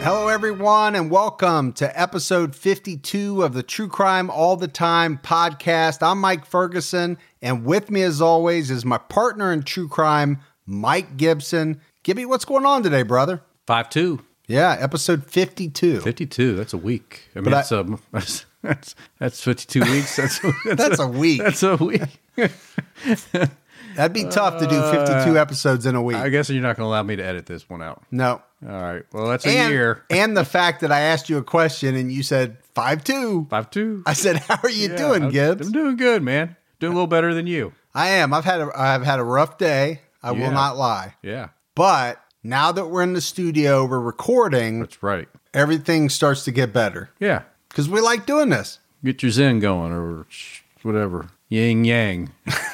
Hello, everyone, and welcome to episode 52 of the True Crime All the Time podcast. I'm Mike Ferguson, and with me, as always, is my partner in true crime, Mike Gibson. Gibby, what's going on today, brother? 5-2. Yeah, episode 52. 52. That's a week. I mean, that's 52 weeks. That's a week. That's a week. That'd be tough to do 52 episodes in a week. I guess you're not going to allow me to edit this one out. No. All right. Well, that's a year. And the fact that I asked you a question and you said 5-2. 5-2. I said, how are you doing, Gibbs? I'm doing good, man. Doing a little better than you. I am. I've had a rough day. I will not lie. Yeah. But now that we're in the studio, we're recording. That's right. Everything starts to get better. Yeah. Because we like doing this. Get your zen going or whatever. Yin yang.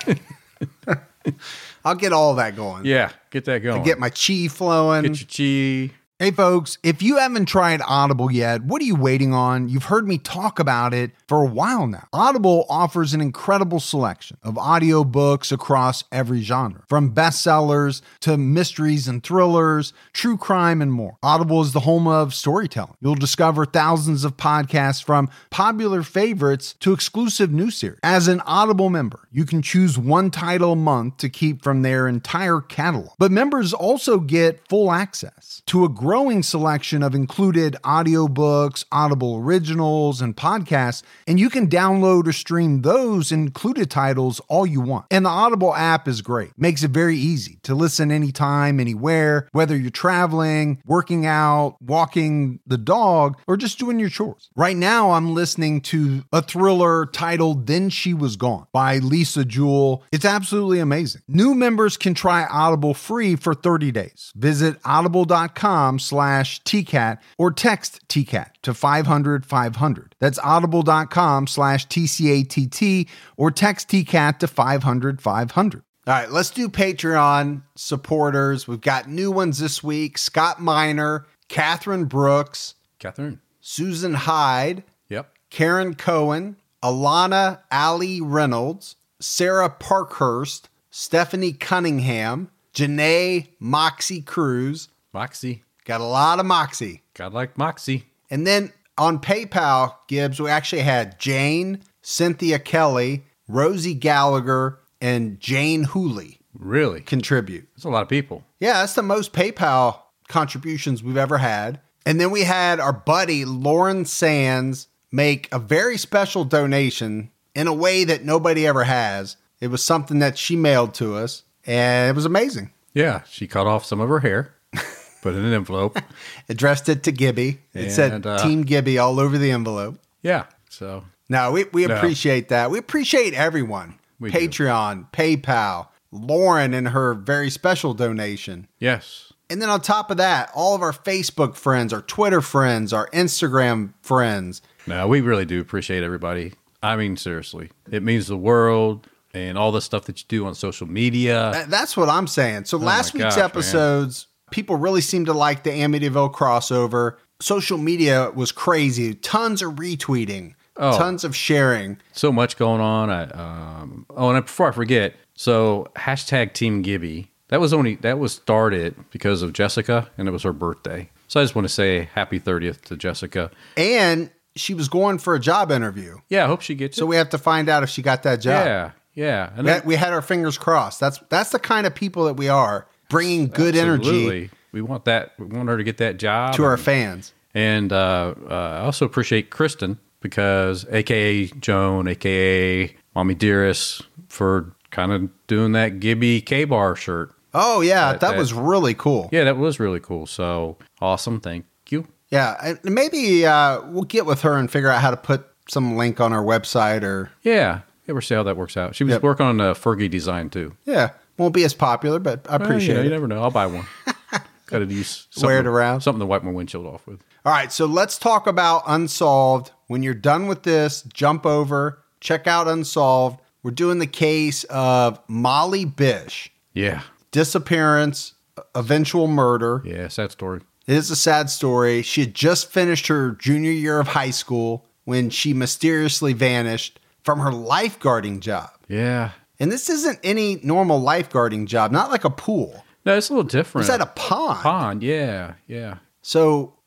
I'll get all that going. Yeah. Get that going. Get my chi flowing. Get your chi. Hey, folks, if you haven't tried Audible yet, what are you waiting on? You've heard me talk about it for a while now. Audible offers an incredible selection of audiobooks across every genre, from bestsellers to mysteries and thrillers, true crime, and more. Audible is the home of storytelling. You'll discover thousands of podcasts from popular favorites to exclusive new series. As an Audible member, you can choose one title a month to keep from their entire catalog. But members also get full access to a growing selection of included audiobooks, Audible originals, and podcasts, and you can download or stream those included titles all you want. And the Audible app is great. Makes it very easy to listen anytime, anywhere, whether you're traveling, working out, walking the dog, or just doing your chores. Right now, I'm listening to a thriller titled Then She Was Gone by Lisa Jewell. It's absolutely amazing. New members can try Audible free for 30 days. Visit audible.com/TCAT or text TCAT to 500-500. That's audible.com/TCATT or text TCAT to 500-500. All right, let's do Patreon supporters. We've got new ones this week. Scott Miner, Catherine Brooks, Susan Hyde, Karen Cohen, Alana Allie Reynolds, Sarah Parkhurst, Stephanie Cunningham, Janae Moxie Cruz. Moxie. Got a lot of Moxie. God like Moxie. And then on PayPal, Gibbs, we actually had Jane, Cynthia Kelly, Rosie Gallagher, and Jane Hooley. Really? Contribute. That's a lot of people. Yeah, that's the most PayPal contributions we've ever had. And then we had our buddy Lauren Sands make a very special donation in a way that nobody ever has. It was something that she mailed to us, and it was amazing. Yeah, she cut off some of her hair, put it in an envelope. Addressed it to Gibby. It said Team Gibby all over the envelope. Yeah, so. No, we appreciate that. We appreciate everyone. Patreon, PayPal, Lauren and her very special donation. Yes. And then on top of that, all of our Facebook friends, our Twitter friends, our Instagram friends. No, we really do appreciate everybody. I mean, seriously. It means the world. And all the stuff that you do on social media. That's what I'm saying. So last week's episodes, people really seemed to like the Amityville crossover. Social media was crazy. Tons of retweeting. Tons of sharing. So much going on. And before I forget, so hashtag Team Gibby. That was started because of Jessica, and it was her birthday. So I just want to say happy 30th to Jessica. And she was going for a job interview. Yeah, I hope she gets it. So we have to find out if she got that job. Yeah. And we had our fingers crossed. That's the kind of people that we are, bringing good energy. We want that. We want her to get that job. To our fans. And I also appreciate Kristen, because a.k.a. Joan, a.k.a. Mommy Dearest, for kind of doing that Gibby K-Bar shirt. Oh, yeah. That was really cool. Yeah, that was really cool. So, awesome. Thank you. Yeah. And maybe we'll get with her and figure out how to put some link on our website or... Yeah. We'll see how that works out. She was working on a Fergie design, too. Yeah. Won't be as popular, but I appreciate it. You never know. I'll buy one. Got to use wear it around. Something to wipe my windshield off with. All right. So let's talk about Unsolved. When you're done with this, jump over, check out Unsolved. We're doing the case of Molly Bish. Yeah. Disappearance, eventual murder. Yeah, sad story. It is a sad story. She had just finished her junior year of high school when she mysteriously vanished from her lifeguarding job. Yeah. And this isn't any normal lifeguarding job, not like a pool. No, it's a little different. It's at a pond. Yeah. So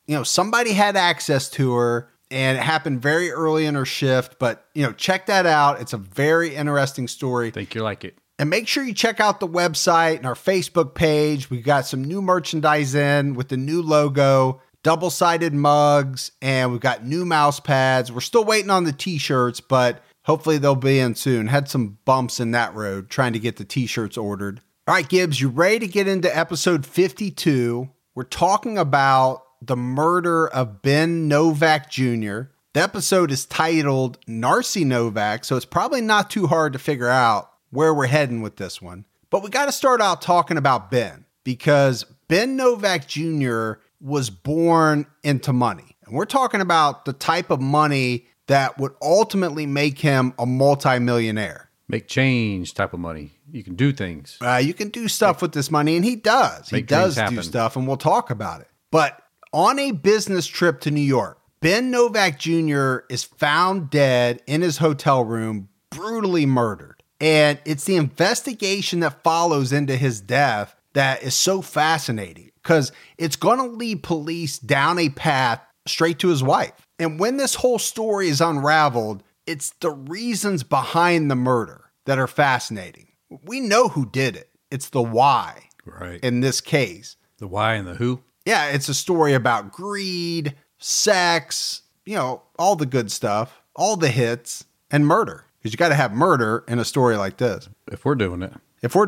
somebody had access to her and it happened very early in her shift. But, check that out. It's a very interesting story. Think you like it. And make sure you check out the website and our Facebook page. We've got some new merchandise in with the new logo, double-sided mugs, and we've got new mouse pads. We're still waiting on the t-shirts, but hopefully they'll be in soon. Had some bumps in that road trying to get the t-shirts ordered. All right, Gibbs, you ready to get into episode 52? We're talking about the murder of Ben Novak Jr. The episode is titled Narcy Novak, so it's probably not too hard to figure out where we're heading with this one. But we got to start out talking about Ben, because Ben Novak Jr. was born into money. And we're talking about the type of money that would ultimately make him a multimillionaire. Make change type of money. You can do things. You can do stuff with this money, and he does. He does do stuff, and we'll talk about it. But on a business trip to New York, Ben Novak Jr. is found dead in his hotel room, brutally murdered. And it's the investigation that follows into his death that is so fascinating, because it's going to lead police down a path straight to his wife. And when this whole story is unraveled, it's the reasons behind the murder that are fascinating. We know who did it. It's the why. Right. In this case. The why and the who? Yeah, it's a story about greed, sex, all the good stuff, all the hits, and murder. Because you got to have murder in a story like this. If we're doing it.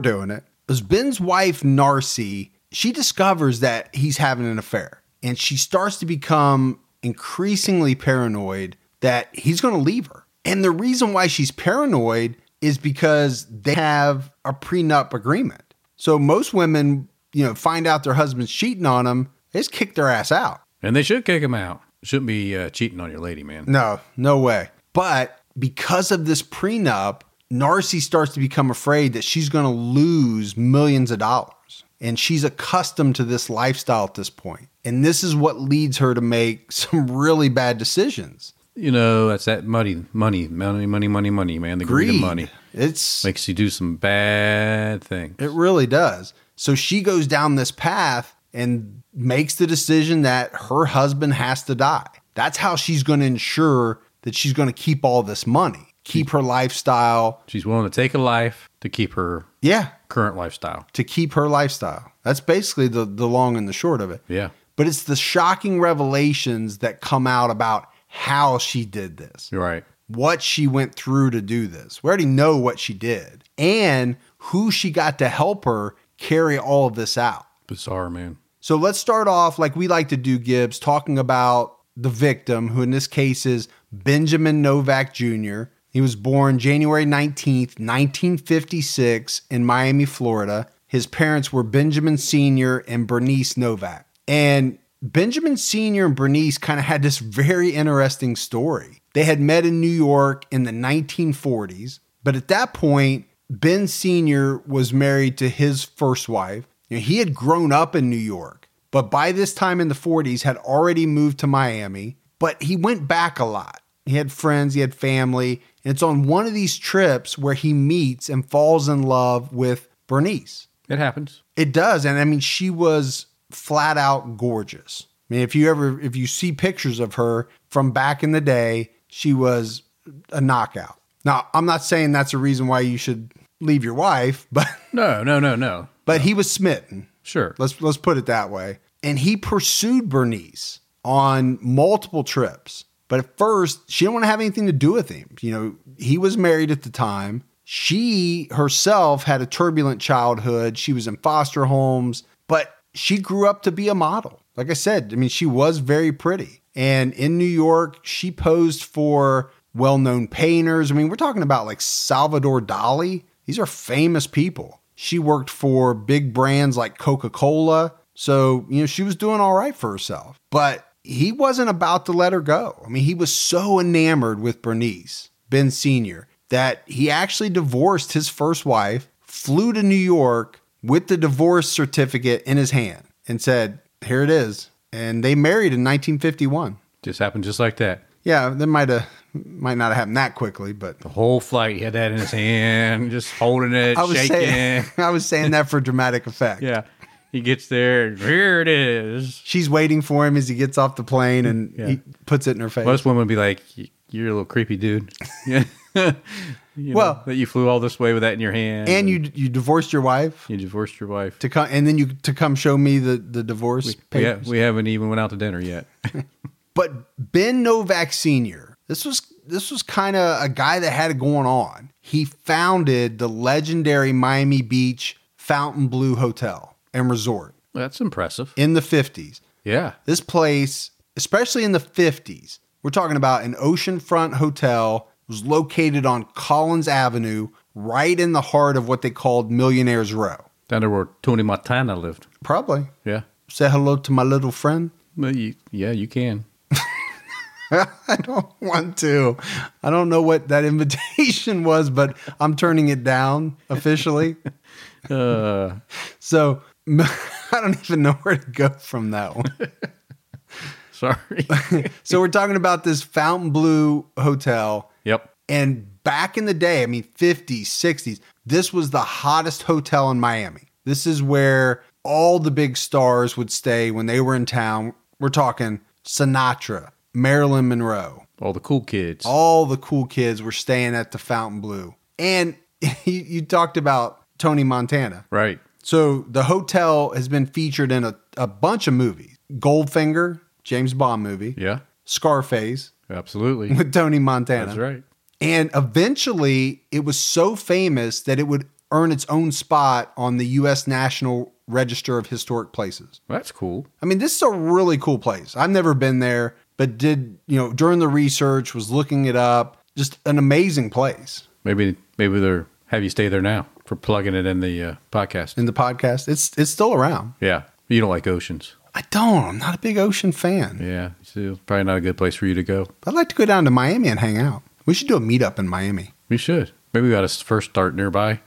As Ben's wife, Narcy, she discovers that he's having an affair. And she starts to become increasingly paranoid that he's going to leave her. And the reason why she's paranoid is because they have a prenup agreement. So most women, find out their husband's cheating on them, they just kick their ass out. And they should kick him out. Shouldn't be cheating on your lady, man. No way. But because of this prenup, Narcy starts to become afraid that she's going to lose millions of dollars. And she's accustomed to this lifestyle at this point. And this is what leads her to make some really bad decisions. That's that money, man. The greed of money. It makes you do some bad things. It really does. So she goes down this path and makes the decision that her husband has to die. That's how she's going to ensure that she's going to keep all this money, keep her lifestyle. She's willing to take a life to keep her current lifestyle. To keep her lifestyle. That's basically the long and the short of it. Yeah. But it's the shocking revelations that come out about how she did this. Right. What she went through to do this. We already know what she did. And who she got to help her carry all of this out. Bizarre, man. So let's start off like we like to do, Gibbs, talking about the victim, who in this case is Benjamin Novak Jr. He was born January 19th, 1956 in Miami, Florida. His parents were Benjamin Sr. and Bernice Novak. And Benjamin Sr. and Bernice kind of had this very interesting story. They had met in New York in the 1940s, but at that point, Ben Sr. was married to his first wife. He had grown up in New York, but by this time in the 40s had already moved to Miami, but he went back a lot. He had friends, he had family, and it's on one of these trips where he meets and falls in love with Bernice. It happens. It does, and she was flat out gorgeous. If you see pictures of her from back in the day, she was a knockout. Now, I'm not saying that's a reason why you should leave your wife, but no. But he was smitten. Sure. Let's put it that way. And he pursued Bernice on multiple trips. But at first, she didn't want to have anything to do with him. He was married at the time. She herself had a turbulent childhood. She was in foster homes, but she grew up to be a model. Like I said, she was very pretty. And in New York, she posed for well-known painters. We're talking about like Salvador Dali. These are famous people. She worked for big brands like Coca-Cola. So, she was doing all right for herself. But he wasn't about to let her go. He was so enamored with Bernice, Ben Sr., that he actually divorced his first wife, flew to New York with the divorce certificate in his hand and said, here it is. And they married in 1951. Just happened just like that. Yeah, that might not have happened that quickly, but the whole flight he had that in his hand, just holding it, shaking. I was saying that for dramatic effect. Yeah. He gets there, and here it is. She's waiting for him as he gets off the plane, and he puts it in her face. Most women would be like, "You're a little creepy dude." Yeah. Well, that you flew all this way with that in your hand, and you divorced your wife. You divorced your wife to come, and then you to come show me the divorce papers. We haven't even went out to dinner yet. But Ben Novak Sr., this was kind of a guy that had it going on. He founded the legendary Miami Beach Fontainebleau Hotel and Resort. That's impressive. In the 50s. Yeah. This place, especially in the 50s, we're talking about an oceanfront hotel, was located on Collins Avenue, right in the heart of what they called Millionaires Row. Down there where Tony Montana lived. Probably. Yeah. Say hello to my little friend. Well, you can. I don't want to. I don't know what that invitation was, but I'm turning it down officially. So I don't even know where to go from that one. Sorry. So we're talking about this Fontainebleau Hotel. Yep. And back in the day, 50s, 60s, this was the hottest hotel in Miami. This is where all the big stars would stay when they were in town. We're talking Sinatra, Marilyn Monroe. All the cool kids. All the cool kids were staying at the Fontainebleau. And you talked about Tony Montana. Right. So the hotel has been featured in a bunch of movies. Goldfinger, James Bond movie. Yeah. Scarface. Absolutely. With Tony Montana. That's right. And eventually it was so famous that it would earn its own spot on the U.S. National Register of Historic Places. That's cool. This is a really cool place. I've never been there, but did, during the research, was looking it up. Just an amazing place. Maybe they're have you stay there now for plugging it in the podcast. In the podcast? It's still around. Yeah. You don't like oceans. I don't. I'm not a big ocean fan. Yeah. So probably not a good place for you to go. I'd like to go down to Miami and hang out. We should do a meetup in Miami. We should. Maybe we got to first start nearby.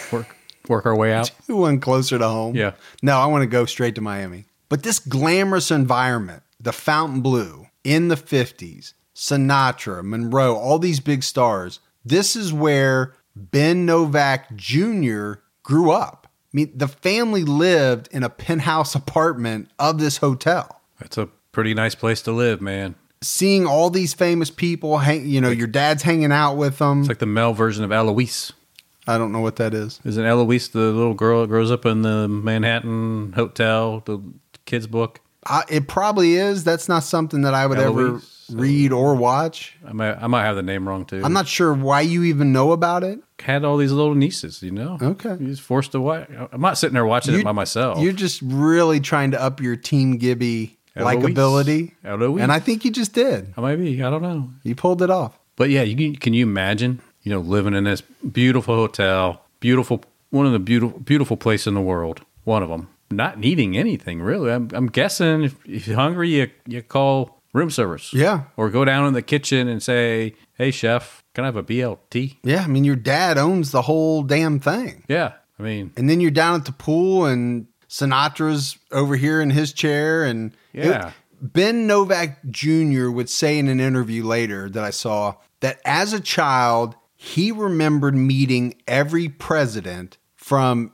Work our way out. Do one closer to home. Yeah. No, I want to go straight to Miami. But this glamorous environment, the Fontainebleau in the 50s, Sinatra, Monroe, all these big stars, this is where Ben Novak Jr. grew up. The family lived in a penthouse apartment of this hotel. That's a pretty nice place to live, man. Seeing all these famous people, your dad's hanging out with them. It's like the male version of Eloise. I don't know what that is. Isn't Eloise the little girl that grows up in the Manhattan hotel, the kid's book? It probably is. That's not something that I would ever read or watch. I might have the name wrong, too. I'm not sure why you even know about it. Had all these little nieces, Okay. He's forced to watch. I'm not sitting there watching it by myself. You're just really trying to up your Team Gibby likability. Eloise. And I think you just did. I might be. I don't know. You pulled it off. But yeah, can you imagine, living in this beautiful hotel, one of the beautiful places in the world, one of them, not needing anything really. I'm guessing if you're hungry, you call room service. Yeah. Or go down in the kitchen and say, "Hey chef, can I have a BLT?" Yeah. Your dad owns the whole damn thing. Yeah. And then you're down at the pool and Sinatra's over here in his chair. And yeah. Ben Novak Jr. would say in an interview later that I saw that as a child, he remembered meeting every president from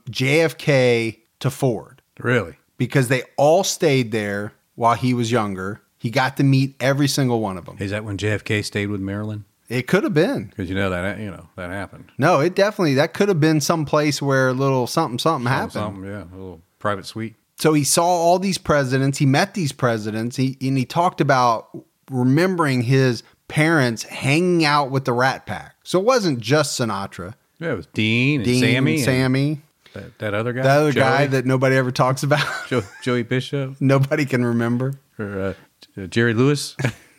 JFK to Ford. Really? Because they all stayed there while he was younger. He got to meet every single one of them. Is that when JFK stayed with Marilyn? It could have been. Because that happened. No, that could have been some place where a little something happened. Yeah, a little private suite. So he saw all these presidents. He met these presidents. He talked about remembering his parents hanging out with the Rat Pack. So it wasn't just Sinatra. Yeah, it was Dean and Sammy. That other guy? That other guy that nobody ever talks about. Joey Bishop. Nobody can remember. Or Jerry Lewis.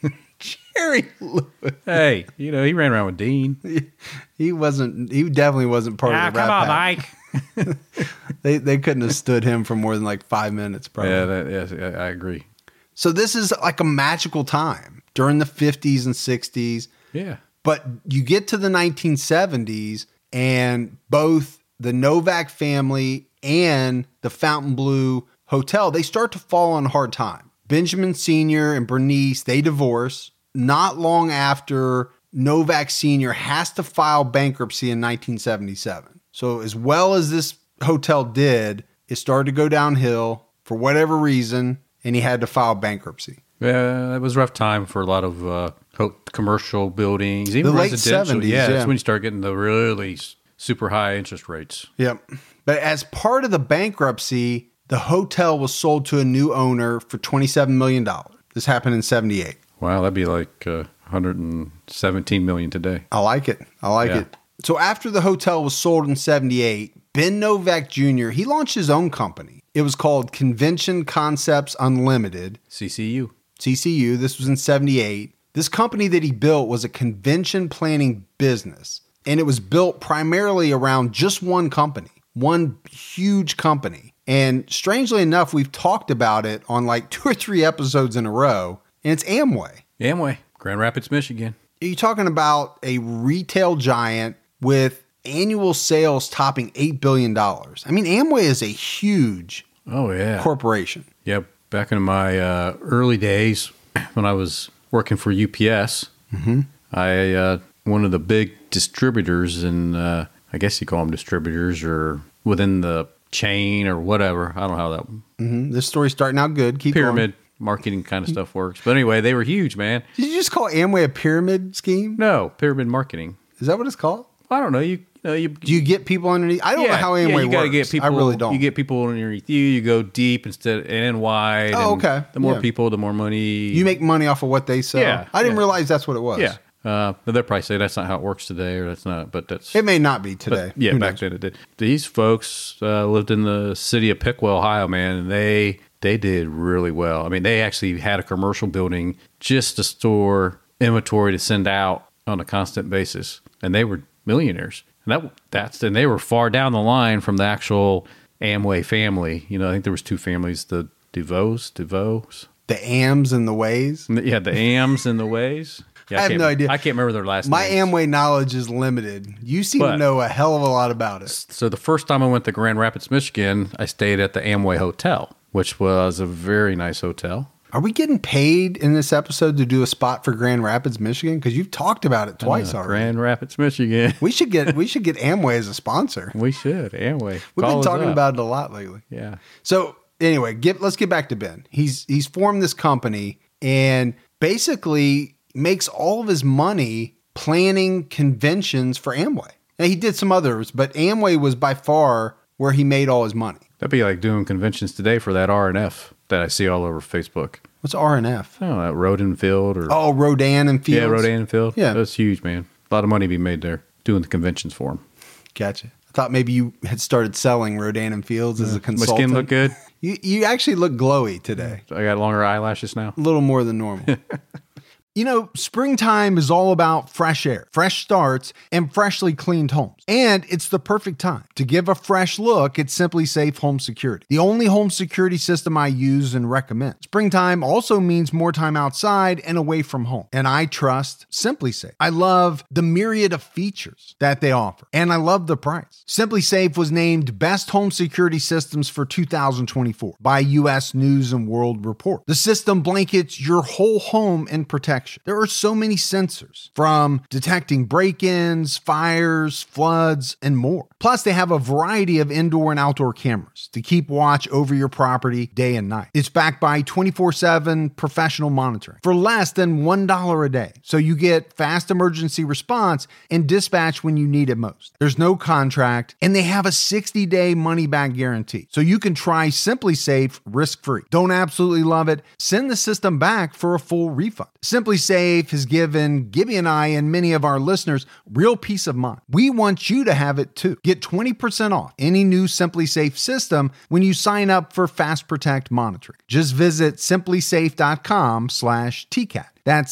Jerry Lewis. Hey, he ran around with Dean. He definitely wasn't part of the Rat Pack. Come on, Mike. They couldn't have stood him for more than like 5 minutes, probably. Yeah, I agree. So this is like a magical time during the 50s and 60s. Yeah. But you get to the 1970s and both the Novak family and the Fontainebleau Hotel, they start to fall on hard time. Benjamin Sr. and Bernice, they divorce. Not long after, Novak Sr. has to file bankruptcy in 1977. So as well as this hotel did, it started to go downhill for whatever reason, and he had to file bankruptcy. Yeah, it was a rough time for a lot of commercial buildings, even The late residential. 70s, Yeah, yeah. that's when you start getting the really super high interest rates. Yep. But as part of the bankruptcy, the hotel was sold to a new owner for $27 million. This happened in 78. Wow, that'd be like 117 million today. I like it. Yeah. It. So after the hotel was sold in 78, Ben Novak Jr., he launched his own company. It was called Convention Concepts Unlimited, CCU. CCU. This was in 78. This company that he built was a convention planning business, and it was built primarily around just one company, one huge company. And strangely enough, we've talked about it on like 2 or 3 episodes in a row, and it's Amway. Amway, Grand Rapids, Michigan. You're talking about a retail giant with annual sales topping $8 billion. I mean, Amway is a huge corporation. Yep. Back in my early days when I was working for UPS, I one of the big distributors, and I guess you call them distributors, or within the chain or whatever. I don't know how that This story's starting out good. Keep pyramid going. marketing kind of stuff works. But anyway, they were huge, man. Did you just call Amway a pyramid scheme? No, pyramid marketing. Is that what it's called? I don't know. Do you get people underneath? I don't know how Amway you gotta works. get people, I really don't. You get people underneath you. You go deep instead and wide. Oh, and okay. The more Yeah. people, the more money. You make money off of what they sell. Yeah, I didn't yeah. realize that's what it was. Yeah. They'll probably say that's not how it works today, or that's not. But that's It may not be today. But, yeah, Who back knows? then it did. These folks lived in the city of Piqua, Ohio, man, and they did really well. I mean, they actually had a commercial building just to store inventory to send out on a constant basis, and they were millionaires. And and they were far down the line from the actual Amway family. You know, I think there was 2 families: the DeVos. The Ams and the Ways. Yeah, the Ams and the Ways. Yeah, I have no idea. I can't remember their last My names. Amway knowledge is limited. You seem to But- know a hell of a lot about it. So the first time I went to Grand Rapids, Michigan, I stayed at the Amway Hotel, which was a very nice hotel. Are we getting paid in this episode to do a spot for Grand Rapids, Michigan? Because you've talked about it twice already. Grand Rapids, Michigan. We should get Amway as a sponsor. We should. Amway. We've Call been us talking up. about it a lot lately. Yeah. So anyway, let's get back to Ben. He's formed this company and basically makes all of his money planning conventions for Amway. Now, he did some others, but Amway was by far where he made all his money. That'd be like doing conventions today for that RNF that I see all over Facebook. What's RNF? Oh, that Roden Field or Oh, Rodan and Fields. yeah, Rodan and Field. Yeah. That's huge, man. A lot of money to be made there doing the conventions for them. Gotcha. I thought maybe you had started selling Rodan and Fields as a My consultant. skin look good. You actually look glowy today. I got longer eyelashes now. A little more than normal. You know, springtime is all about fresh air, fresh starts, and freshly cleaned homes. And it's the perfect time to give a fresh look at Simply Safe Home Security, the only home security system I use and recommend. Springtime also means more time outside and away from home. And I trust Simply Safe. I love the myriad of features that they offer, and I love the price. Simply Safe was named Best Home Security Systems for 2024 by U.S. News and World Report. The system blankets your whole home in protection. There are so many sensors, from detecting break-ins, fires, floods, and more. Plus, they have a variety of indoor and outdoor cameras to keep watch over your property day and night. It's backed by 24/7 professional monitoring for less than $1 a day. So you get fast emergency response and dispatch when you need it most. There's no contract, and they have a 60-day money-back guarantee. So you can try Simply Safe risk-free. Don't absolutely love it? Send the system back for a full refund. Simply Safe has given Gibby and I and many of our listeners real peace of mind. We want you to have it too. Get 20% off any new Simply Safe system when you sign up for Fast Protect monitoring. Just visit simplysafe.com/TCAT. That's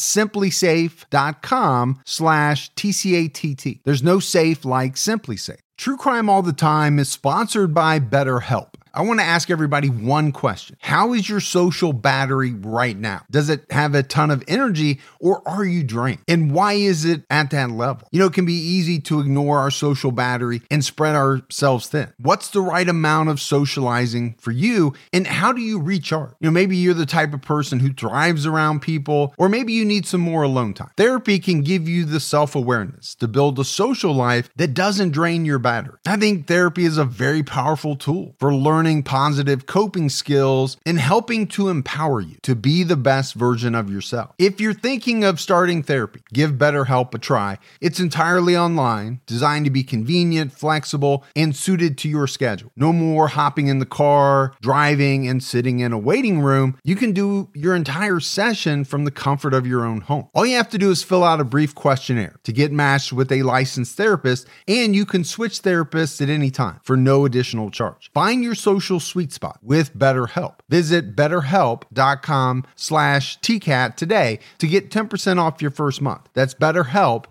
simplysafe.com/TCATT. There's no safe like Simply Safe. True Crime All the Time is sponsored by BetterHelp. I want to ask everybody one question. How is your social battery right now? Does it have a ton of energy, or are you drained? And why is it at that level? You know, it can be easy to ignore our social battery and spread ourselves thin. What's the right amount of socializing for you, and how do you recharge? You know, maybe you're the type of person who thrives around people, or maybe you need some more alone time. Therapy can give you the self-awareness to build a social life that doesn't drain your battery. I think therapy is a very powerful tool for learning learning positive coping skills and helping to empower you to be the best version of yourself. If you're thinking of starting therapy, give BetterHelp a try. It's entirely online, designed to be convenient, flexible, and suited to your schedule. No more hopping in the car, driving, and sitting in a waiting room. You can do your entire session from the comfort of your own home. All you have to do is fill out a brief questionnaire to get matched with a licensed therapist, and you can switch therapists at any time for no additional charge. Find your social sweet spot with BetterHelp. Visit betterhelp.com/TCAT today to get 10% off your first month. That's BetterHelp,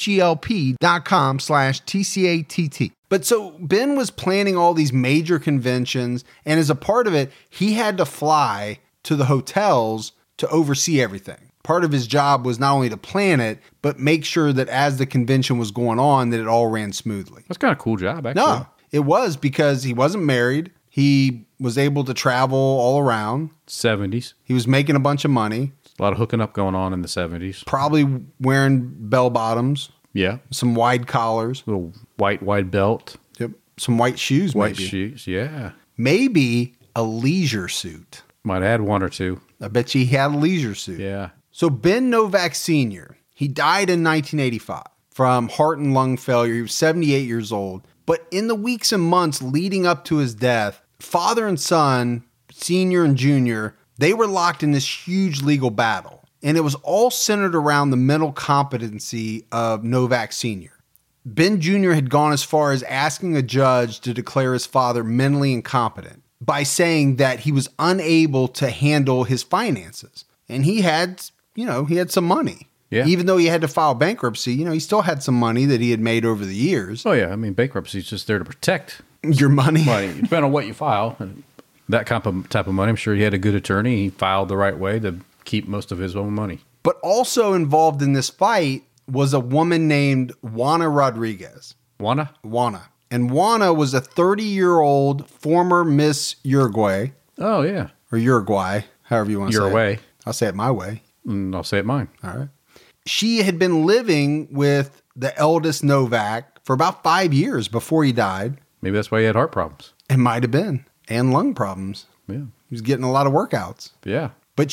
HELP.com/TCATT. But so Ben was planning all these major conventions, and as a part of it, he had to fly to the hotels to oversee everything. Part of his job was not only to plan it, but make sure that as the convention was going on, that it all ran smoothly. That's kind of a cool job, actually. No, it was because he wasn't married. He was able to travel all around. 70s. He was making a bunch of money. A lot of hooking up going on in the 70s. Probably wearing bell bottoms. Yeah. Some wide collars. Little white wide belt. Yep. Some white shoes, White maybe. shoes, yeah. Maybe a leisure suit. Might add one or two. I bet you he had a leisure suit. Yeah. So Ben Novak Sr., he died in 1985 from heart and lung failure. He was 78 years old. But in the weeks and months leading up to his death, father and son, senior and junior, they were locked in this huge legal battle. And it was all centered around the mental competency of Novak Sr. Ben Jr. had gone as far as asking a judge to declare his father mentally incompetent by saying that he was unable to handle his finances. And he had some money. Yeah. Even though he had to file bankruptcy, he still had some money that he had made over the years. Oh, yeah. I mean, bankruptcy is just there to protect Your money. money. Depending on what you file. And that type of money, I'm sure he had a good attorney. He filed the right way to keep most of his own money. But also involved in this fight was a woman named Juana Rodriguez. Juana? Juana. And Juana was a 30-year-old former Miss Uruguay. Oh, yeah. Or Uruguay, however you want to say Your way. it. I'll say it my way. And I'll say it mine. All right. She had been living with the eldest Novak for about 5 years before he died. Maybe that's why he had heart problems. It might have been. And lung problems. Yeah. He was getting a lot of workouts. Yeah. But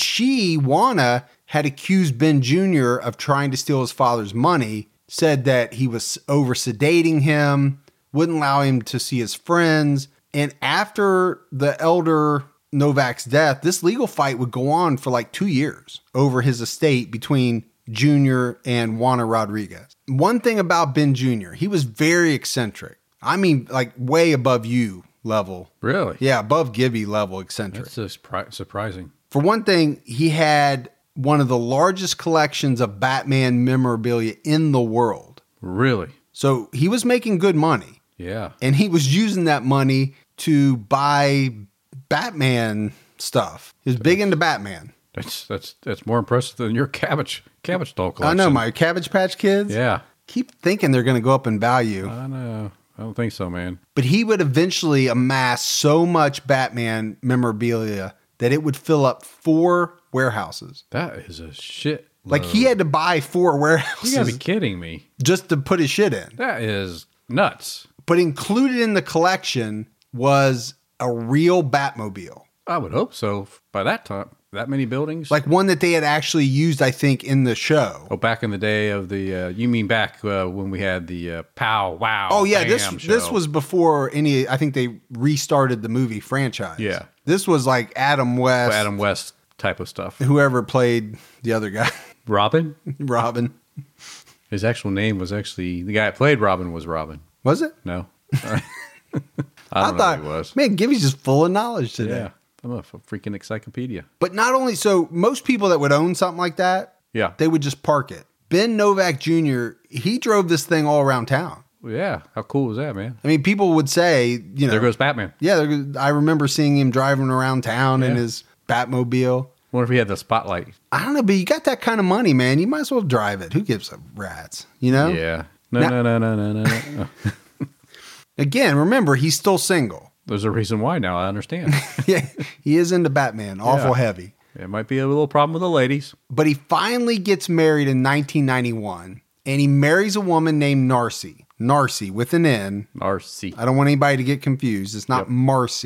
Juana, had accused Ben Jr. of trying to steal his father's money, said that he was over sedating him, wouldn't allow him to see his friends. And after the elder Novak's death, this legal fight would go on for like 2 years over his estate between Jr. and Juana Rodriguez. One thing about Ben Jr., he was very eccentric. I mean, like way above you level. Really? Yeah, above Gibby level eccentric. That's just surprising. For one thing, he had one of the largest collections of Batman memorabilia in the world. Really? So he was making good money. Yeah. And he was using that money to buy Batman stuff. He was big into Batman. That's more impressive than your cabbage doll collection. I know, my Cabbage Patch Kids. Yeah. Keep thinking they're going to go up in value. I know. I don't think so, man. But he would eventually amass so much Batman memorabilia that it would fill up 4 warehouses. That is a shit. Like he had to buy 4 warehouses. You gotta be kidding me. Just to put his shit in. That is nuts. But included in the collection was a real Batmobile. I would hope so. By that time, that many buildings? Like one that they had actually used, I think, in the show. Oh, back in the day of the, you mean back when we had the Pow Wow. Oh, yeah. Bam This show. was before I think they restarted the movie franchise. Yeah. This was like Adam West. Adam West type of stuff. Whoever played the other guy. Robin? Robin. His actual name was actually, the guy that played Robin was Robin. Was it? No. I don't know who he was. Man, Gibby's just full of knowledge today. Yeah. I'm a freaking encyclopedia. But not only so, most people that would own something like that, Yeah. they would just park it. Ben Novak Jr., he drove this thing all around town. Yeah. How cool was that, man? I mean, people would say, There goes Batman. Yeah, I remember seeing him driving around town in Yeah. his Batmobile. Wonder if he had the spotlight. I don't know, but you got that kind of money, man. You might as well drive it. Who gives a rat's, you know? Yeah. Now- No. Again, remember, he's still single. There's a reason why now. I understand. Yeah, he is into Batman, awful Yeah. heavy. It might be a little problem with the ladies. But he finally gets married in 1991, and he marries a woman named Narcy. Narcy with an N. RC. I don't want anybody to get confused. It's not Yep. Marcy.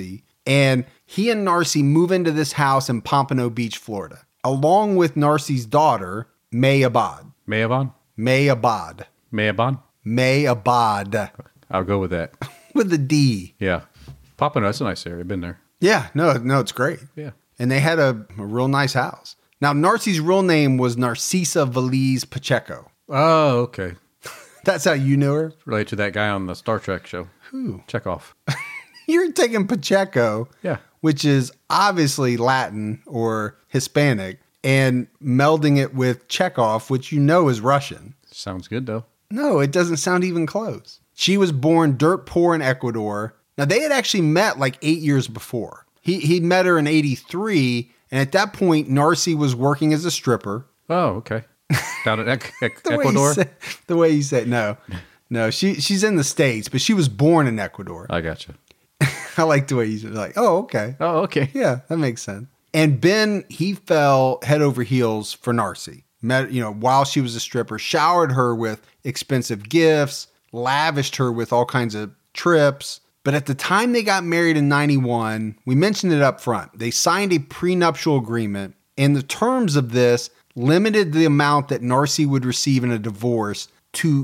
And he and Narcy move into this house in Pompano Beach, Florida, along with Narcy's daughter, May Abad. Mayabon? May Abad. Mayabon? May Abad. I'll go with that. With a D. Yeah. Pompano, that's a nice area. Been there. Yeah, no, it's great. Yeah. And they had a real nice house. Now, Narcy's real name was Narcisa Veliz Pacheco. Oh, okay. That's how you knew her? Related to that guy on the Star Trek show. Who? Chekhov. You're taking Pacheco, Yeah. which is obviously Latin or Hispanic, and melding it with Chekhov, which you know is Russian. Sounds good, though. No, it doesn't sound even close. She was born dirt poor in Ecuador. Now, they had actually met like 8 years before. He'd met her in 83, and at that point, Narcy was working as a stripper. Oh, okay. Down in The Ecuador? the way you say it, no, she's in the States, but she was born in Ecuador. I gotcha. I like the way you like, oh, okay. Oh, okay. Yeah, that makes sense. And Ben, he fell head over heels for Narcy. Met, while she was a stripper, showered her with expensive gifts, lavished her with all kinds of trips. But at the time they got married in 91, we mentioned it up front. They signed a prenuptial agreement, and the terms of this limited the amount that Narcy would receive in a divorce to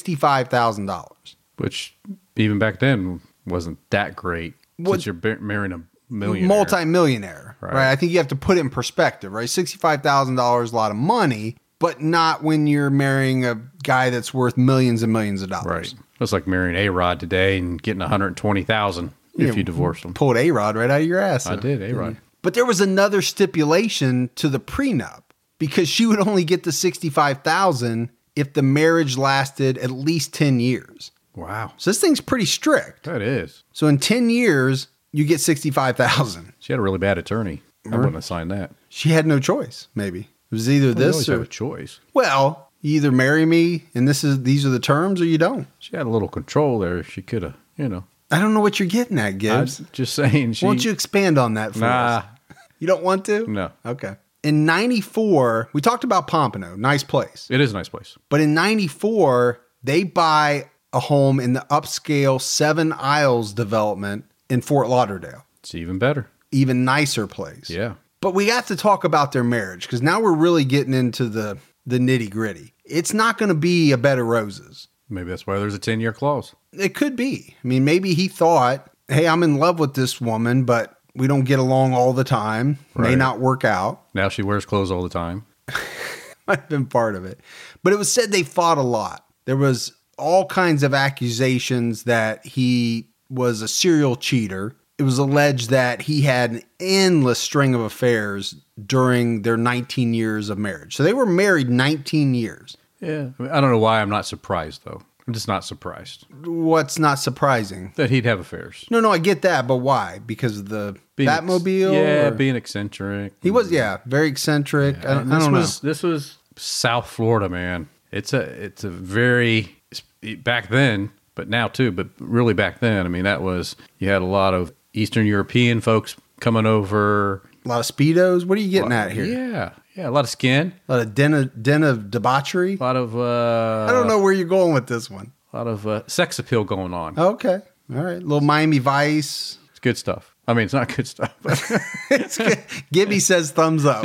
$65,000. Which, even back then, wasn't that great. Since you're marrying a millionaire. Multi-millionaire, right? I think you have to put it in perspective, right? $65,000 is a lot of money, but not when you're marrying a guy that's worth millions and millions of dollars. Right. It's like marrying A-Rod today and getting $120,000 if you divorce him. Pulled A-Rod right out of your ass. I did, A-Rod. But there was another stipulation to the prenup because she would only get the $65,000 if the marriage lasted at least 10 years. Wow. So this thing's pretty strict. That is. So in 10 years, you get $65,000. She had a really bad attorney. I wouldn't have signed that. She had no choice, maybe. It was either You this always or... have a choice. Well, you either marry me and these are the terms, or you don't. She had a little control there. She could have, I don't know what you're getting at, Gibbs. I'm just saying. Why don't you expand on that for us? You don't want to? No. Okay. In 94, we talked about Pompano. Nice place. It is a nice place. But in 94, they buy a home in the upscale Seven Isles development in Fort Lauderdale. It's even better. Even nicer place. Yeah. But we got to talk about their marriage because now we're really getting into the nitty gritty. It's not going to be a bed of roses. Maybe that's why there's a 10-year clause. It could be. I mean, maybe he thought, hey, I'm in love with this woman, but we don't get along all the time. May Right. not work out. Now she wears clothes all the time. Might have been part of it. But it was said they fought a lot. There was all kinds of accusations that he was a serial cheater. It was alleged that he had an endless string of affairs during their 19 years of marriage. So they were married 19 years. Yeah. I don't know why I'm not surprised, though. I'm just not surprised What's not surprising? that he'd have affairs. No, I get that, but why? Because of the Batmobile? Yeah, or- being eccentric. He was, very eccentric. I don't know. This was South Florida, man. It's a very, back then, but now too, but really back then, I mean, you had a lot of Eastern European folks coming over. A lot of Speedos. What are you getting at here? Yeah, a lot of skin. A lot of den of debauchery. A lot of, I don't know where you're going with this one. A lot of sex appeal going on. Okay. All right. Little Miami Vice. It's good stuff. I mean, it's not good stuff. But It's good. Gibby says thumbs up.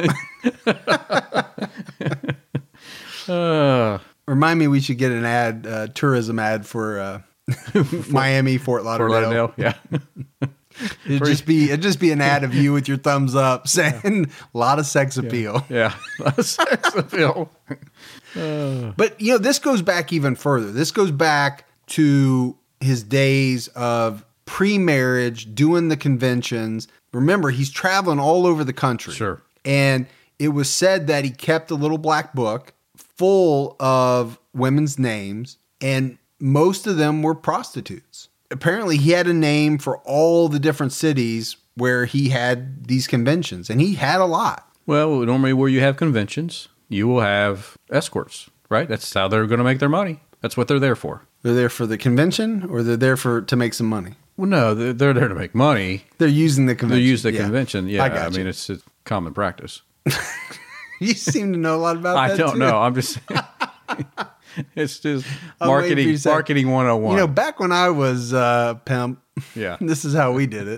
Remind me we should get an ad, tourism ad for Miami, Fort Lauderdale. Fort Lauderdale, yeah. It'd just be an ad of you with your thumbs up saying a lot of sex appeal. Yeah, a lot of sex appeal. But, this goes back even further. This goes back to his days of pre-marriage, doing the conventions. Remember, he's traveling all over the country. Sure. And it was said that he kept a little black book full of women's names, and most of them were prostitutes. Apparently, he had a name for all the different cities where he had these conventions, and he had a lot. Well, normally where you have conventions, you will have escorts, right? That's how they're going to make their money. That's what they're there for. They're there for the convention, or they're there to make some money? Well, no, they're there to make money. They're using the They convention. use the convention. Yeah, I got you. mean, it's a common practice. You seem to know a lot about that, I don't too. know. I'm just saying. It's just I'm waiting for you to say- marketing 101. Back when I was pimp, Yeah. this is how we did it.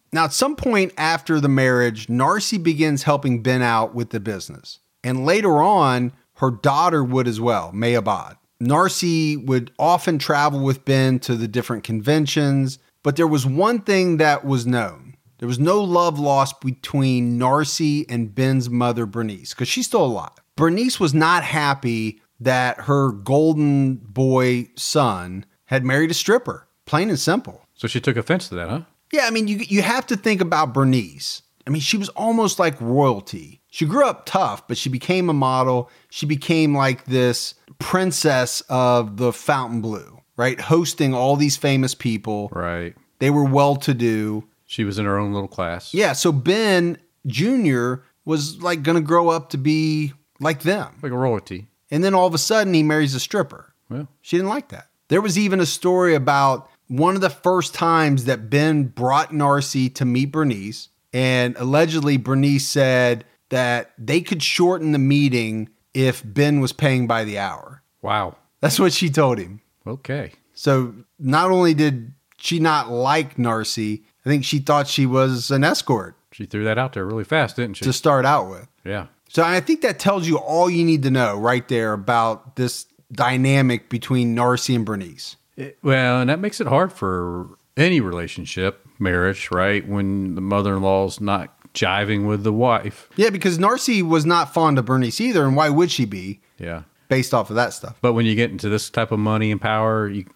Now, at some point after the marriage, Narcy begins helping Ben out with the business. And later on, her daughter would as well, May Abad. Narcy would often travel with Ben to the different conventions, but there was one thing that was known. There was no love lost between Narcy and Ben's mother, Bernice, because she's still alive. Bernice was not happy that her golden boy son had married a stripper, plain and simple. So she took offense to that, huh? Yeah, I mean, you have to think about Bernice. I mean, she was almost like royalty. She grew up tough, but she became a model. She became like this princess of the Fontainebleau, right? Hosting all these famous people. Right. They were well-to-do. She was in her own little class. Yeah, so Ben Jr. was like going to grow up to be like them. Like a royalty. And then all of a sudden he marries a stripper. Well, She didn't like that. There was even a story about one of the first times that Ben brought Narcy to meet Bernice. And allegedly Bernice said that they could shorten the meeting if Ben was paying by the hour. wow. That's what she told him. Okay. So not only did she not like Narcy, I think she thought she was an escort She threw that out there really fast, didn't she? to start out with. Yeah. So I think that tells you all you need to know right there about this dynamic between Narcy and Bernice. Well, and that makes it hard for any relationship, marriage, right? When the mother-in-law's not jiving with the wife. Yeah, because Narcy was not fond of Bernice either, and why would she be Yeah. based off of that stuff? But when you get into this type of money and power, you